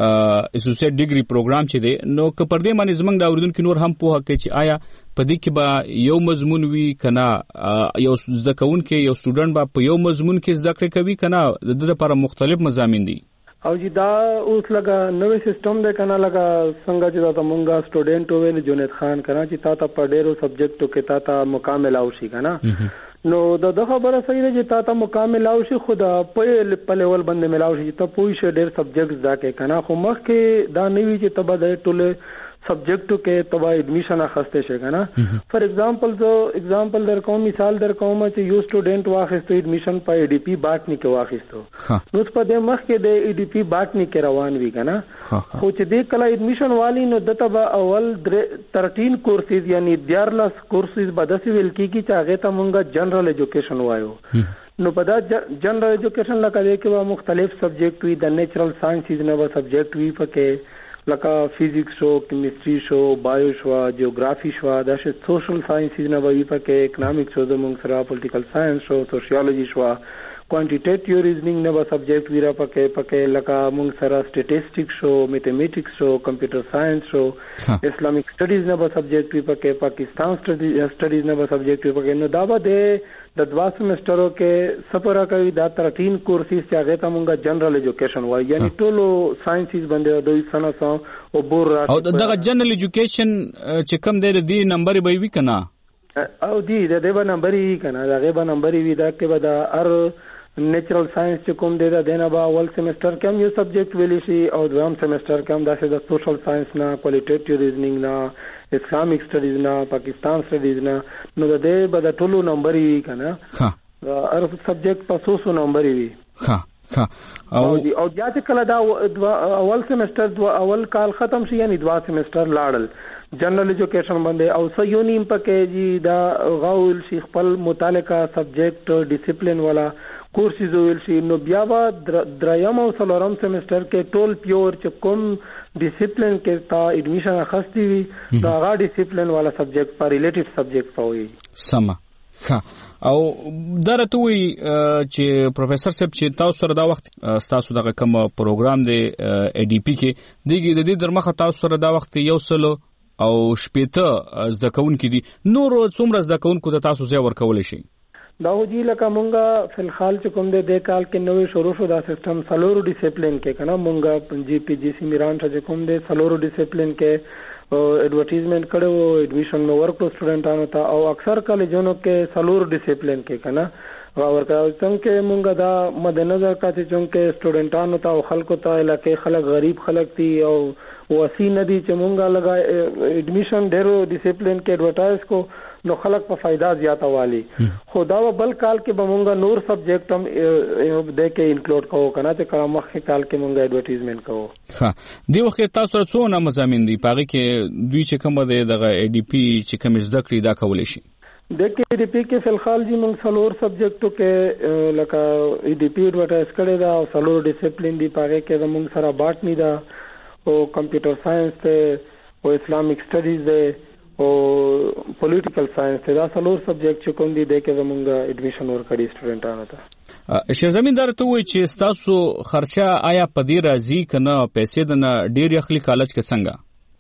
S14: اسوسییټ ډیګري پروګرام چې دی نو که پر دې باندې زموږ د اورېدونکو نور هم پوهه کوي چې آیا په دې کې به یو مضمون وي که نه یو زده کوونکی یو سټوډنټ به په یو مضمون کې زده کړې کوي که نه د ده لپاره مختلف مضامین دي
S12: او جی دا اوس لگا نوې سیستم دی کنه لگا څنګه چې دا مونږه سټوډنټ وې جنید خان کنه چې تا ته په ډېرو سبجیکټو کې تا ته مکمل او شي کنه نو دا د خبره صحیح ده چې تا ته مکمل او شي خو دا په په لیول باندې ملاو شي ته پوي شه ډېر سبجیکټس دا کې کنه خو مخکې دا نه وی چې ته به د ټوله سبجیکټو کې تبا اډمیشن اخسته شي کنه. فار ایگزامپل زه ایگزامپل در کوم مثال در کوم چې یو سټوډنټ واخیستو اډمیشن په ای ډی پی باټنی کې واخیستو نو په دې مخ کې د ای ډی پی باټنی کې روان وی کنه. خو چې دې کله اډمیشن والی نو دته به اول ترټین کورسز یعنی دیارلس کورسز به داسې ویل کیږي چې هغه ته مونږه جنرال ایجوکیشن وایو. نو په دا جنرال ایجوکیشن لکه دې کې به مختلف سبجیکټ وي د نیچرل ساينسز نه به سبجیکټ وي پکې لکه فزیکس شو کیمستري شو بایو شو جیوګرافي شو دا شې سوشل ساينسز نه وي پکې اکونومکس شو د مونږ سره پولیټیکل ساينس شو سوشیولوژي شو کوانټیټیټیو ریزنینګ نه به سبجیکټ ویرا پکې پکې لکه مونږ سره سټیټسټکس شو میتھمیټکس شو کمپیوټر ساينس شو اسلامیک سټډیز نه به سبجیکټ وي پکې پاکستان سټډیز نه به سبجیکټ وي پکې نو دا به د دوا سمسترو کې سپورا کوي دا ترټین کورسز چې هغه ته مونږه جنرال ایجوکیشن وایي یعنی ټولو ساينسز باندې دوی سنه سو او بور را
S14: او دغه جنرال ایجوکیشن چې کم دی د نمبر به وي کنه
S12: او دی د دې نمبر وي کنه دا غیبه نمبر وي دا کې به دا ار نیچرل ساينس چې کوم دی دا دنه با اول سمستر کې هم یو سبجیکټ ویلی شي او دویم سمستر کې هم دا چې د سوشل ساينس نه کوالټیټیو ریزنینګ نه اسلامیک سټډیز نه پاکستان سټډیز نه نو د دې به د ټولو نمبر وي کنه. ها ار سبجیکټ په څو څو نمبر وي.
S14: ها ها
S12: او او بیا چې کله دا اول سمستر دو اول کال ختم شي یعنی دوا سمستر لاړل جنرال ایجوکیشن باندې او سو یو نیم پکې جی دا غاول شي خپل متعلقه سبجیکټ ډیسپلین والا کورسز ویل شي نو بیا به دریم او څلورم سمستر کې ټول پیور چې کوم ډیسپلین کې تا اډمیشن اخستی وي دا غا ډیسپلین والا سبجیکټ پر ریلیټیو سبجیکټ پوي
S14: سم. ها او درته وی چې پروفیسور صاحب چې تاسو سره دا وخت تاسو دغه کوم پروګرام دی ای ډی پی کې دیږي د دې درمخه تاسو سره دا وخت یو سلو او شپېته زده کوونکي دي نور څومره زده کوونکو ته تاسو ځای ورکول شي؟
S12: دا وجی لکه مونږه فلحال چې کوم د کال کې نوې شروع شو دا سیستم سلورو ډیسپلین کې کنه مونږه جی پی جی سی میران چې کوم د سلورو ډیسپلین کې ایڈورټایزمنٹ کړو ایڈمیشن نو ورکو سټوډنټانو ته او اکثر کالجونو کې سلورو ډیسپلین کې کنه ورکا څنګه مونږه دا مدنظر کا چې څنګه سټوډنټانو ته او خلکو ته علاقې خلک غریب خلک دي او وسی ندي چې مونږه لگا ایڈمیشن ډیرو ډیسپلین کې ایڈورټایز کو نو خلق په فائدہ زیاته والی خدا و بل کال کې بمونګه نور سبجیکټ هم د کې انکلوډ کوو کنه چې کله مخکې کال کې مونږه ایڈورټایزمنٹ کوو.
S14: ها دی وخت تاسو څو نه مضامین دي پاره کې دوی چې کوم د دغه ای ډی پی چې کوم زده کړی دا کولای شي
S12: د کې ای ډی پی کې فلحال جی مونږ څلور سبجیکټو کې لکه ای ډی پی ایڈورټایز کړی دا او څلور ډیسپلین دي پاره کې مونږ سره باټنی دا او کمپیوټر ساينس ته او اسلامیک سټډیز ده او پولیټیکل ساينس ته دا څلور سبجیکټ چې کوم دي د کې زمونږ ایډمیشن ورکړي سټوډنټانو ته.
S14: شه زمیندار ته وای چې تاسو خرچه آیا په دې راځي کنه پیسې د نه ډیر اخلي کالج کې څنګه؟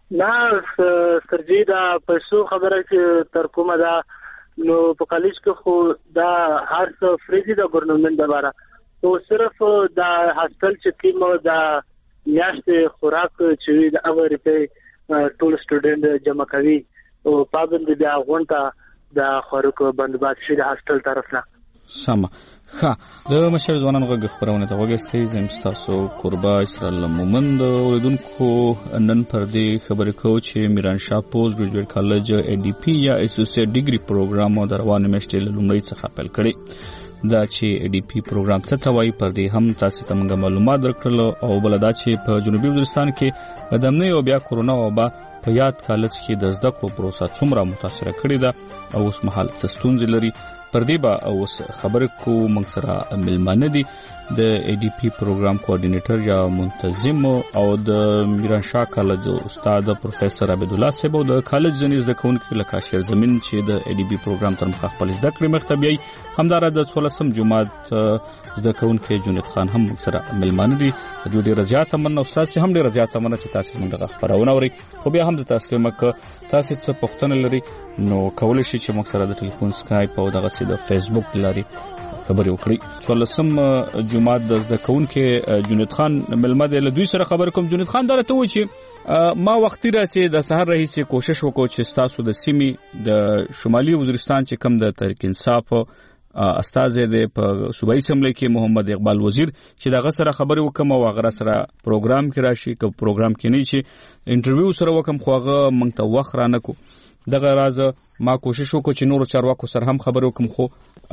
S15: نه سرجی دا پیسو خبره چې تر کومه دا نو په کالج کې خو دا هر څه فری دي د ګورنمنت لپاره تو صرف دا هاستل چې کیمو دا میاشتې خوراک چې د اوره په ټول سټوډنټ جمع کوي او پابند دي غونټه د خوراک بندوبست شي د هاستل طرف نه.
S14: سم. ها د مشر ځوانانو غږ خبرونه ته وګورئ زم تاسو قربا اسرائیل مومند اوریدونکو نن پر دې خبرې کوو چې میران شاه پوسټ ګریجویټ کالج ای ډی پی یا اسوسییټ ډیګري پروګرام د روانه میاشتې لومړی څخه پیل کړي دا چې ای ډی پی پروګرام څه ته وایي پر دې هم تاسو ته موږ معلومات درکړل او بل دا چې په جنوبي وزیرستان کې د امنیت او بیا کورونا وبا په یاد کالج کې د زده کړو پروسه څومره متاثر کړې ده او اوس مهال څه ستونزې لري پر دې به اوس خبرې کوو. موږ سره ملمانه دي د ای ډی پی پروګرام کوارډینیټر یا منتظم او د میران شاه کالج استاد پروفیسور عبد الله صاحب او د کالج ځنې زده کوونکي لکه شیر زمين چې د ای ډی پی پروګرام تر مخ خپل زده کړې مختبي همدار د څولسم جمعات زده کوونکي جنید خان هم موږ سره ملمانه دي. د ډېر زیاته من استاد سي هم ډېر زیاته من چې تاسو موږ خبرونه اوري خو بیا هم د تاسو مکه تاسو څه پوښتنه لري نو کولای شئ چې موږ سره د ټلیفون سکایپ او دغه سي د فیسبوک لاري خبرې وکړي. څولسم جمعات د زده کوونکي جنید خان ملمه دی له دوی سره خبر کوم. جنید خان درته وایي چې ما وختي راسي د سحر رئیس کوشش وکړو چې تاسو د سیمې د شمالي وزیرستان چې کم د تحریک انصاف استاد دی په صوبایي اسمبلی کې محمد اقبال وزیر چې دغه سره خبرې وکم او هغه سره پروګرام کې راشي که پروګرام کې نه چې انټرویو سره وکم خو هغه مونږ ته وخت را نه کو دغه راز ما کوشش وکړ چې نور چارواکو سره هم خبرې وکم خو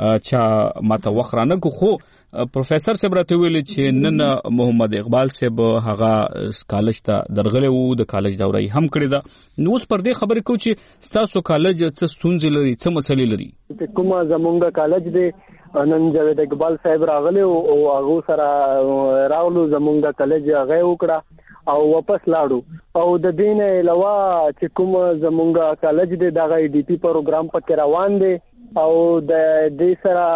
S14: چې ما ته وخت را نه کو خو پروفیسور صاحب راته ویل چې نن محمد اقبال صاحب هغه کالج ته درغلی وو د کالج دوره هم کړی دا نو اوس پر دې خبرې کو چې ستاسو کالج څه ستونزې لري څه مسلې لري
S12: کومه زمونږ کالج دی نن جاوید اقبال صاحب راغلی او هغه سره راولو زمونږ کالج هغه وکړه او واپس لاړو او د دین علاوه چې کوم زمونږ کالج دی دغه ای ډی پی پروګرام پکې روان دی او د دې سره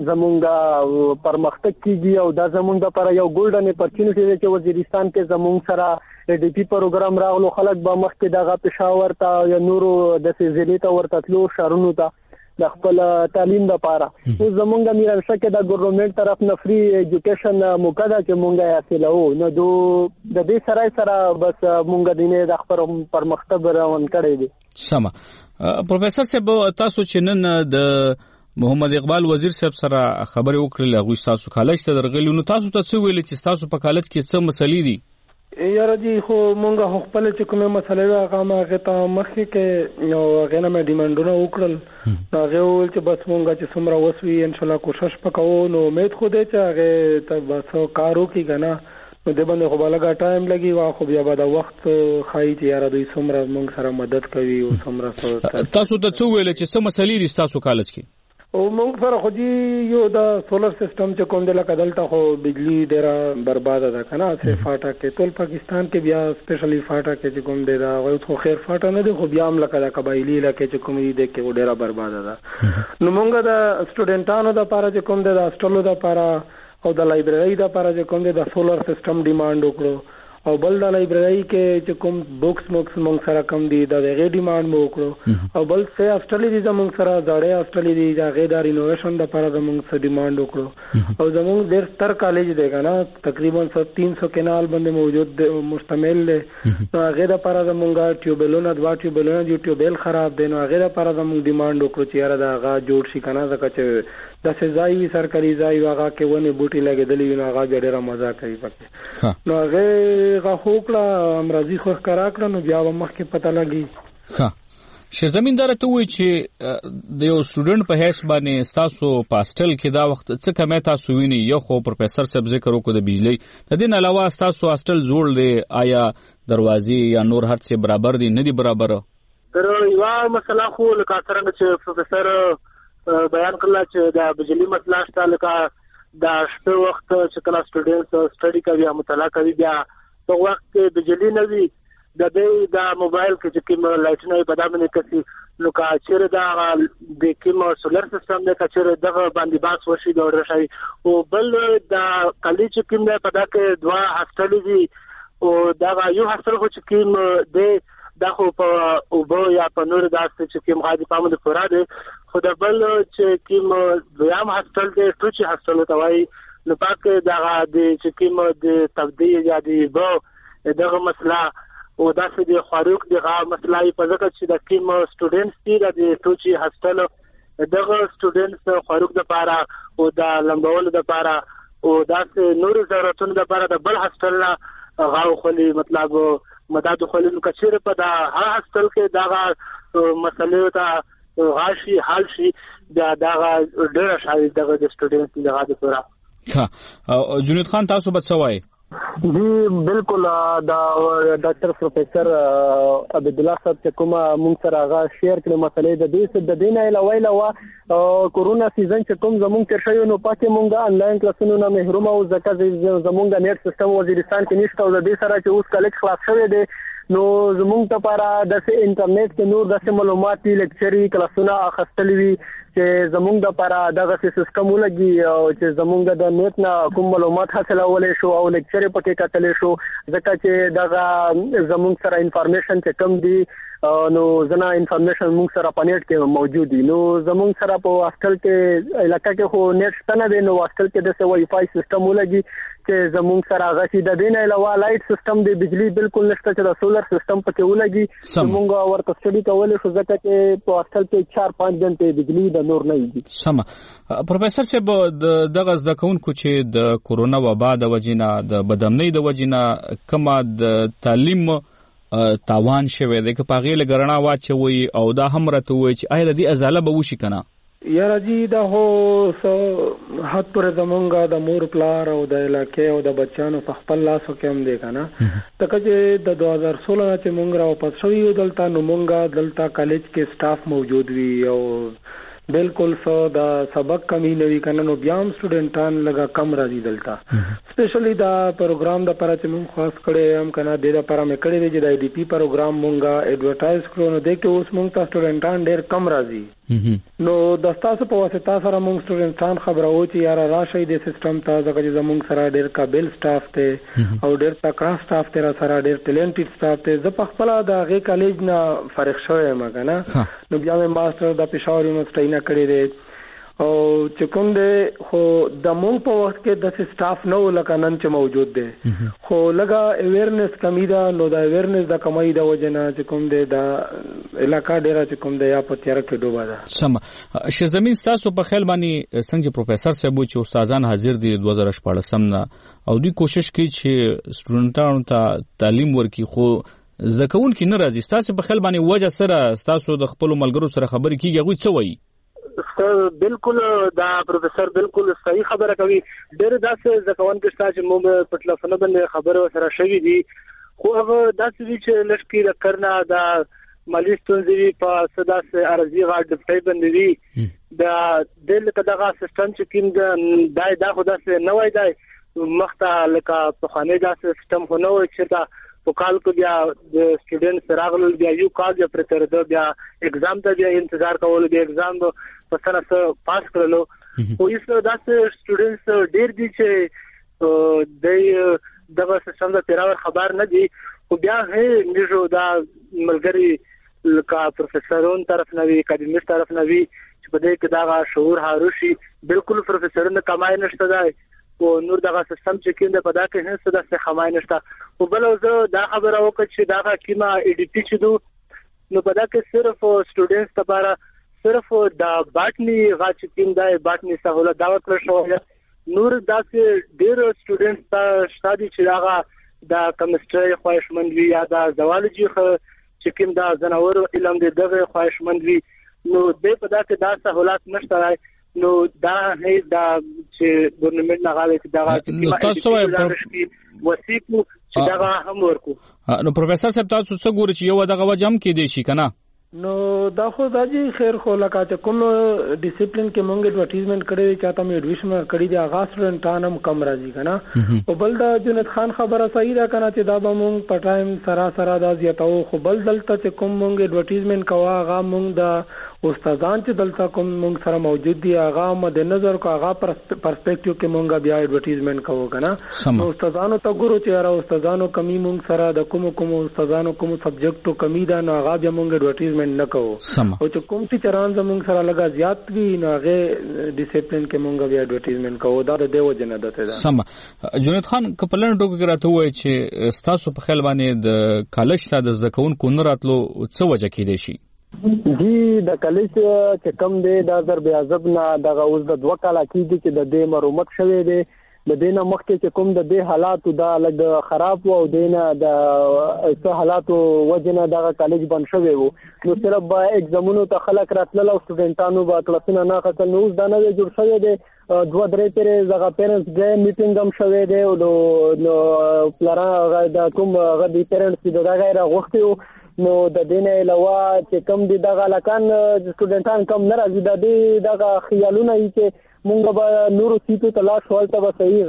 S12: زمونږ پرمختګ کیږي او دا زمونږ لپاره یو ګولډن اپورچونټی دی چې وزیرستان کې زمونږ سره ای ډی پی پروګرام راغلو خلک به مخکې دغه پېښور ته یا نورو د سیزلی ته ورته تلو شهرونو ته د خپل تعلیم لپاره او زمونږ میرانشاه کې د ګورنمنت طرف نه فری ایجوکیشن موقع ده چې مونږه حاصلو نو دو د دې سره سره بس مونږ دینه د خپل پرمختګ روان کړی دی
S14: سم پروفیسور صاحب تاسو چې نن د محمد اقبال وزیر صاحب سره خبرې وکړلې هغه تاسو کالج ته درغلی نو تاسو ته څه ویل چې تاسو په کالج کې څه مسلې دي
S12: یاره جی خو مونږه خپل چې کومه مسله هغه ما ته مخکې کې یو غنه مې ډیمانډونه وکړل هغه ول چې بس مونږه چې څومره وسوي ان شاء الله کوشش وکړو نو امید خو دې چې هغه ته بس کارو کې کنه نو د باندې خو بلګا ټایم لګي وا خو بیا به دا وخت خای چې یاره دوی څومره مونږ سره مدد کوي او څومره
S14: تاسو ته څه ویل چې څه مسلې دي تاسو کالج کې
S12: او مونږ سره خو جی یو دا سولر سیستم چې کوم د لکه دلته خو بجلی ډیره برباد ده کنه سه فاټا کې ټول پاکستان کې بیا سپیشلی فاټا کې چې کوم ډیره او خو خیر فاټا نه دی خو بیا هم لکه د قبایلی علاقې چې کوم دی کې ډیره برباد ده نو مونږ د سټوډنټانو د لپاره چې کوم د هاستلو د لپاره او د لایبرری د لپاره چې کوم د سولر سیستم ډیماند وکړو او بل د لایبرری کې چې کوم بوکس موکس مونږ سره کم دي د هغې ډیماند مو وکړو او بل څه هاسټلې دي زمونږ سره زړې هاسټلې دي د هغې د رینوویشن دپاره زمونږ څه ډیماند وکړو او زمونږ ډېر ستر کالج دی که نه تقریبا تین سو کنال باندې موجود دی مشتمل دی نو هغې دپاره زمونږ ټیوبیلونه دوه ټیوبیلونه دي ټیوبیل خراب دی نو هغې دپاره زمونږ ډیماند وکړو چې یاره د هغه جوړ شي که نه ځکه چې داسې ځای وي سرکاري ځای وي هغه کې ونې بوټي لګېدلي وي نو هغه بیا ډېره مزه کوي پکې نو هغې هغه خو کړه امراضي خو ښکاره کړه نو بیا به مخکې پته لګي
S14: ښه شیرزمین داره ته ووایي چې د یو سټوډنټ په حیث باندې ستاسو په هاسټل کې دا وخت څه کمی تاسو ویني یو خو پروفیسر صاحب ذکر وکړو د بجلۍ د دې نه علاوه ستاسو هاسټل زوړ دی آیا دروازې یا نور هر څه برابر دي نه دي برابر
S15: تر یوه مسله خو لکه څرنګه چې پروفیسر بیان کړل چې د بجلي مسله شته لکه د شپې وخت چې کله سټوډنټ سټډي کوي یا مطالعه کوي بیا په وخت کې بجلی نه وي د دې د موبایل کې چې کوم لایټونه په دامن کې نو کا چیرې دا د کوم سولر سیستم د کچره دغه باندې باس وشي د اورشي او بل د کالج کوم د پدا کې دوا هاسټل دي او دا یو هاسټل خو چې کوم د دا خو په او بو یا په نور داسې چې کوم غادي پامو د پورا دي خو د بل چې کوم دویم هاسټل دی ټوچي هاسټل ته وایي نو پاک دا د چې کوم د تبدیل یا د بو دغه مسله او داسې د خاروق دغه مسله په ځکه چې د کوم سټوډنټس دي د ټوچي هاسټل دغه سټوډنټس خاروق د لپاره او د لمبول د لپاره او داسې نور ضرورتونو د لپاره د بل هاسټل نه غاو خلی مطلب مدد خلی نو کچېره په دا هر هاسټل کې دا مسلې ته غاشي حل شي دا دا ډېر شاید دغه د سټوډنټس دغه د پورا
S14: ها جنید خان تاسو به څه وایي
S12: جی بالکل دا ډاکټر پروفیسر عبد الله صاحب چې کومه مونږ سره هغه شیر کړې مسلې د دې د دې نه علاوه علاوه کورونا سیزن چې کوم زمونږ تیر شوی نو پاتې مونږه انلاین کلاسونو نه محروم او ځکه زمونږ نیټ سیستم وزیرستان کې نشته او د دې سره چې اوس کالج خلاص شوی دی نو زمونږ ته لپاره داسې انټرنیټ کې نور داسې معلومات لیکچري کلاسونه اخیستلي وي چې زمونږ د لپاره دغه سیستم ولګي او چې زمونږ د نیټ نه کوم معلومات حاصلولی شو او لیکچرې پکې کتلی شو ځکه چې دغه زمونږ سره انفارمیشن چې کم دي نو ځنه انفارمیشن مونږ سره په نیټ کې موجود دي نو زمونږ سره په هاسټل کې علاقه کې خو نیټ شته نه دی نو هاسټل کې داسې وائی فای سیستم ولګي چې زمونږ سره هغه چې د دې نه علاوه لایټ سیستم دی بجلی بالکل نشته چې د سولر سیستم پکې ولګي مونږ ورته سټډي کولی شو ځکه چې په هاسټل کې چار پنځ غنټې بجلی د
S16: نور نه دي.
S14: سم پروفیسور صاحب دغه زده کوونکو چې د کورونا وبا د وجینا د بدامنۍ د وجینا کما د تعلیم تاوان شوه د کپاغې لګرنا واچوي او دا هم راته وي چې آیا د دې ازاله به وشي کنه؟
S12: یاره جی دا هو سو حد پر زمونږه د مور پلار او د علاقې او د بچانو په خپل لاس کې هم دی کنه. تکه چې د دوه هزار سولہ چې مونږ راو پات شو یو دلته نو مونږه دلته کالج کې سټاف موجود وي او بالکل سو دا سبق کمی نوی کنه نو بیا هم سټوډنټان لگا کم راځي دلته. سپیشلی دا پروګرام د پاره چې مونږ خاص کړي هم کنه د لپاره مې کړی دی چې د ای ډی پی پروګرام مونږه ایڈورټایز کړو نو د کې اوس مونږ ته سټوډنټان ډېر کم راځي. نو د تاسو په واسطه سره مونږ سټوډنټان خبرو چې یار راشي د سیستم ته ځکه چې زمونږ سره ډېر قابل سټاف ته او ډېر تکړه سټاف ته سره ډېر ټیلنټډ سټاف ته ز په خپل د هغه کالج نه فارغ شوم کنه. نو بیا مې ماستر د پېښور یونیورسيټي نه کړی دی او چې کوم دی خو د مونږ په وخت کې د سټاف نو لکه نن چې موجود دی خو لګا اویرنس کمی ده. نو د اویرنس د کمای د وجنه چې کوم دی د علاقہ ډیره چې کوم دی یا په تیار کې ډوبه ده.
S14: سم ش زمين تاسو په خیال باندې څنګه پروفیسور صاحب چې استادان حاضر دي دوه هزار شپږ نه او دوی کوشش کوي چې سټوډنټانو ته تعلیم ورکړي خو زکون کې ناراضي. تاسو په خیال باندې وجه سره تاسو د خپل ملګرو سره خبرې کیږي هغه څه وایي؟
S15: بالکل دا پروفیسور بالکل صحیح خبره کوي. ډېر داسې ځکهون کې چې موږ په ټلیفون باندې خبرو سره شوي دي خو هغه داسې وی چې لشکې د کرنا دا مالی ستونزې په سداسه ارزي غاډ ډیپټي باندې وی دا دل کداغه سیستم چې کیند دای دا خو داسې نه وای دای مخته لکه په خانه داسې سیستم خو نه وای چې دا په کال کو بیا د سټوډنټ سراغل بیا یو کال بیا پرتر د بیا एग्जाम ته بیا انتظار کول بیا एग्जाम په سره سره پاس کړلو. خو یې داسې سټوډنټس ډېر دي چې د دغه سیستم د تیراور خبر نه دي خو بیا هي نجو دا ملګری لکه پروفیسورون طرف نه وی اکیډمیک طرف نه وی چې په دې کې دا شعور هاروشي. بالکل پروفیسورونه کمای نشته دا او نور دغه سیستم چې کیند په دا کې هیڅ د څه خمای نشته. او بل زه دا خبره وکړ چې دا کیما ای ډی پی چې دو نو په دا کې صرف سټوډنټس لپاره صرف دا باټنی غاچ کیند دا باټنی سہولت دا ورکړل شو. نور دا چې ډېر سټوډنټس ته شادي چې دا دا کیمستري خوښمند وي یا دا زوالجی چې کیند دا زناور علم دې دغه خوښمند وي نو دې په دا کې دا سہولت نشته. نو دا هي دا چې ګورنمنت نه غواړي چې دا
S14: تاسو وایي
S15: وسیکو چې دا هم ورکو.
S14: نو پروفیسور صاحب تاسو څه ګوري چې یو دغه وجه هم کې دی شي کنه؟
S12: نو دا خو دا جی خیر خو لکه چې کوم ډیسپلین کې مونږ ایڈورټایزمنت کړی چاته مې ایڈویشن کړی دی هغه سټوډنټان هم کم راځي کنه. او بل دا جنت خان خبره صحیح ده کنه چې دا به مونږ په ټایم سره سره دا زیاتو خو بل دلته چې کوم مونږ ایڈورټایزمنت کوه هغه مونږ دا استادان چې دلته کوم مونږ سره موجود دي هغه مد نظر کو هغه پرسپیکټیو کې مونږ بیا ایڈورټایزمنت کوو کنه. نو استادانو ته ګورو چې را استادانو کمی مونږ سره د کوم کوم استادانو کوم سبجیکټو کمی ده نو هغه بیا مونږ ایڈورټایزمنت نه کوو. او چې کوم چې چران زمونږ سره لگا زیات وی نو هغه ډیسپلین کې مونږ بیا ایڈورټایزمنت کوو. دا د دیو جن عادت ده.
S14: سم جنید خان کپلن ټوګه راته وای چې تاسو په خیال باندې د کالج ته د ځکون کو نه راتلو څه وجه کې دی شي؟
S16: جی د کالج چې کم دی دا در بیا ځب نه دغه اوس د دوه کال کېږي چې د دې مرومت شوی دی د دینه مخکې چې کوم د دې حالات دا لګ خراب وو او دینه د څه حالات وجنه دغه کالج بند شوی وو نو صرف با ایگزامونو ته خلک راتلل او سټوډنټانو با کلاسونه نه خپل نو دا نه جوړ شوی دی دوه درې پرې زغه پیرنټس ډے میټینګ هم شوی دی او نو پلان دا کوم غدي پیرنټس دا غیر غوښتي نو د دینه علاوه چې کم دي دغه لکان سټوډنټان کم نه راځي د دې دغه خیالونه یې چې مونږ به نورو سیټو ته لاړ شو هلته به صحیح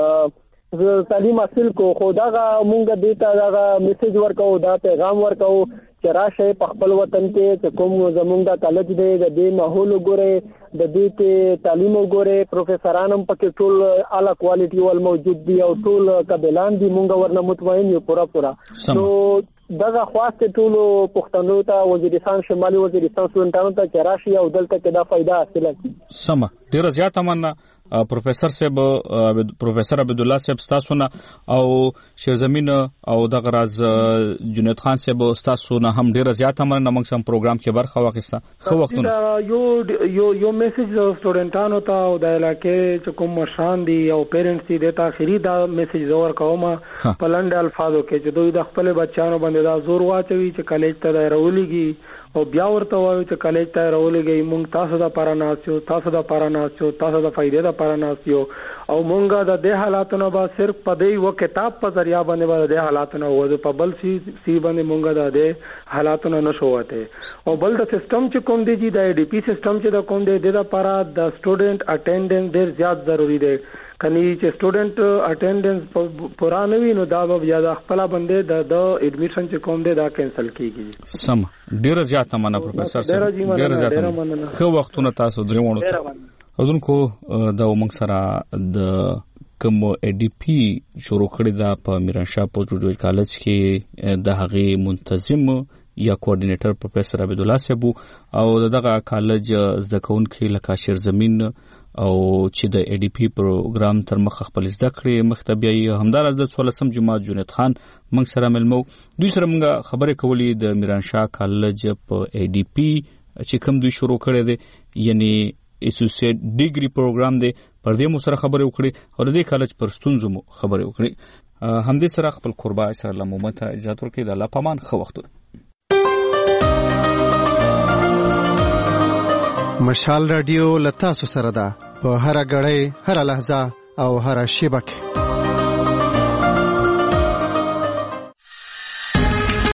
S16: غي تعلیم حاصل کو خو دغه مونږ دې ته دغه میسج ورکوو دا پیغام ورکوو چې راشئ په خپل وطن کې چې کوم زمونږ د کالج دی د دې ماحول وګورئ د دې کې تعلیم وګورئ پروفیسوران هم پکې ټول اعلی کوالټي ول موجود دي او ټول قابلان دي مونږ ورنه مطمئن یو پورا پورا نو دغه خواسته ټول پښتنو ته وزیرستان شمالي وزیرستان سټوډنټانو ته چراشي او دلته کې دا فائدہ حاصله کړي.
S14: سم ډیر زیات مننه پروفیسور صاحب پروفیسور عبد الله صاحب تاسو نه او شیرزمین او دغه راز جنید خان صاحب تاسو نه هم ډیره زیاته مننه موږ سم پروګرام کې برخه واخیسته. خو وختونه
S12: یو یو یو میسج سټوډنټانو ته او د علاقې چې کوم مشران دي او پیرنټس دي د اخري دا میسج زور کوم په لنډ الفاظو کې چې دوی د خپل بچیانو باندې دا زور واچوي چې کالج ته راولېږي او بیا ورته وایي چې کالج ته راولېږي موږ تاسو د پاره ناسیو تاسو د پاره ناسیو تاسو د فائدې د پاره ناسیو او مونږه د دې حالاتونو به صرف په دې و کتاب په ذریعہ باندې به د حالاتونو و په بل سی سی باندې مونږه د دې حالاتونو نشو وته او بل د سیستم چې کوم دی د ای ډی پی سیستم چې د کوم دی د لپاره د سټوډنټ اټینډنس ډیر زیات ضروری دی. کني چې سټوډنټ اټینډنس پورانه وي نو دا به بیا د خپل باندې د د اډمیشن چې کوم دی دا کینسل کیږي.
S14: سم ډیر زیات مننه پروفیسور صاحب ډیر زیات مننه. خو وختونه تاسو درې وونه اذنکو دا موږ سره د کوم ای ډی پی شروع کړی دا په میرانشاه پوسټ ګریجویټ کالج کې د هغې منتظم یا کوارډینیټر پروفیسور عبد الله صاحب او دغه کالج زده کوونکي لکه شیرزمین او چې د ای ډی پی پروګرام تر مخ خپل زده کړې مختبیي همدارس د څوارلسم جماعت جنید خان موږ سره ملمو دوی سره موږ خبرې کولې د میرانشاه کالج په ای ډی پی چې کوم دوی شروع کړی دی یعنی اسوسییټ ډیګري پروګرام دی پر دې مو سره خبرې وکړې او د دې کالج پر ستونزو مو خبرې وکړې. همدې سره خپل قربا سره لمومه ته اجازه ورکړئ. د الله پامان ښه وختونه.
S11: مشال رادیو لتا سره ده په هر غړې هر لحظه او هر شیبه کې.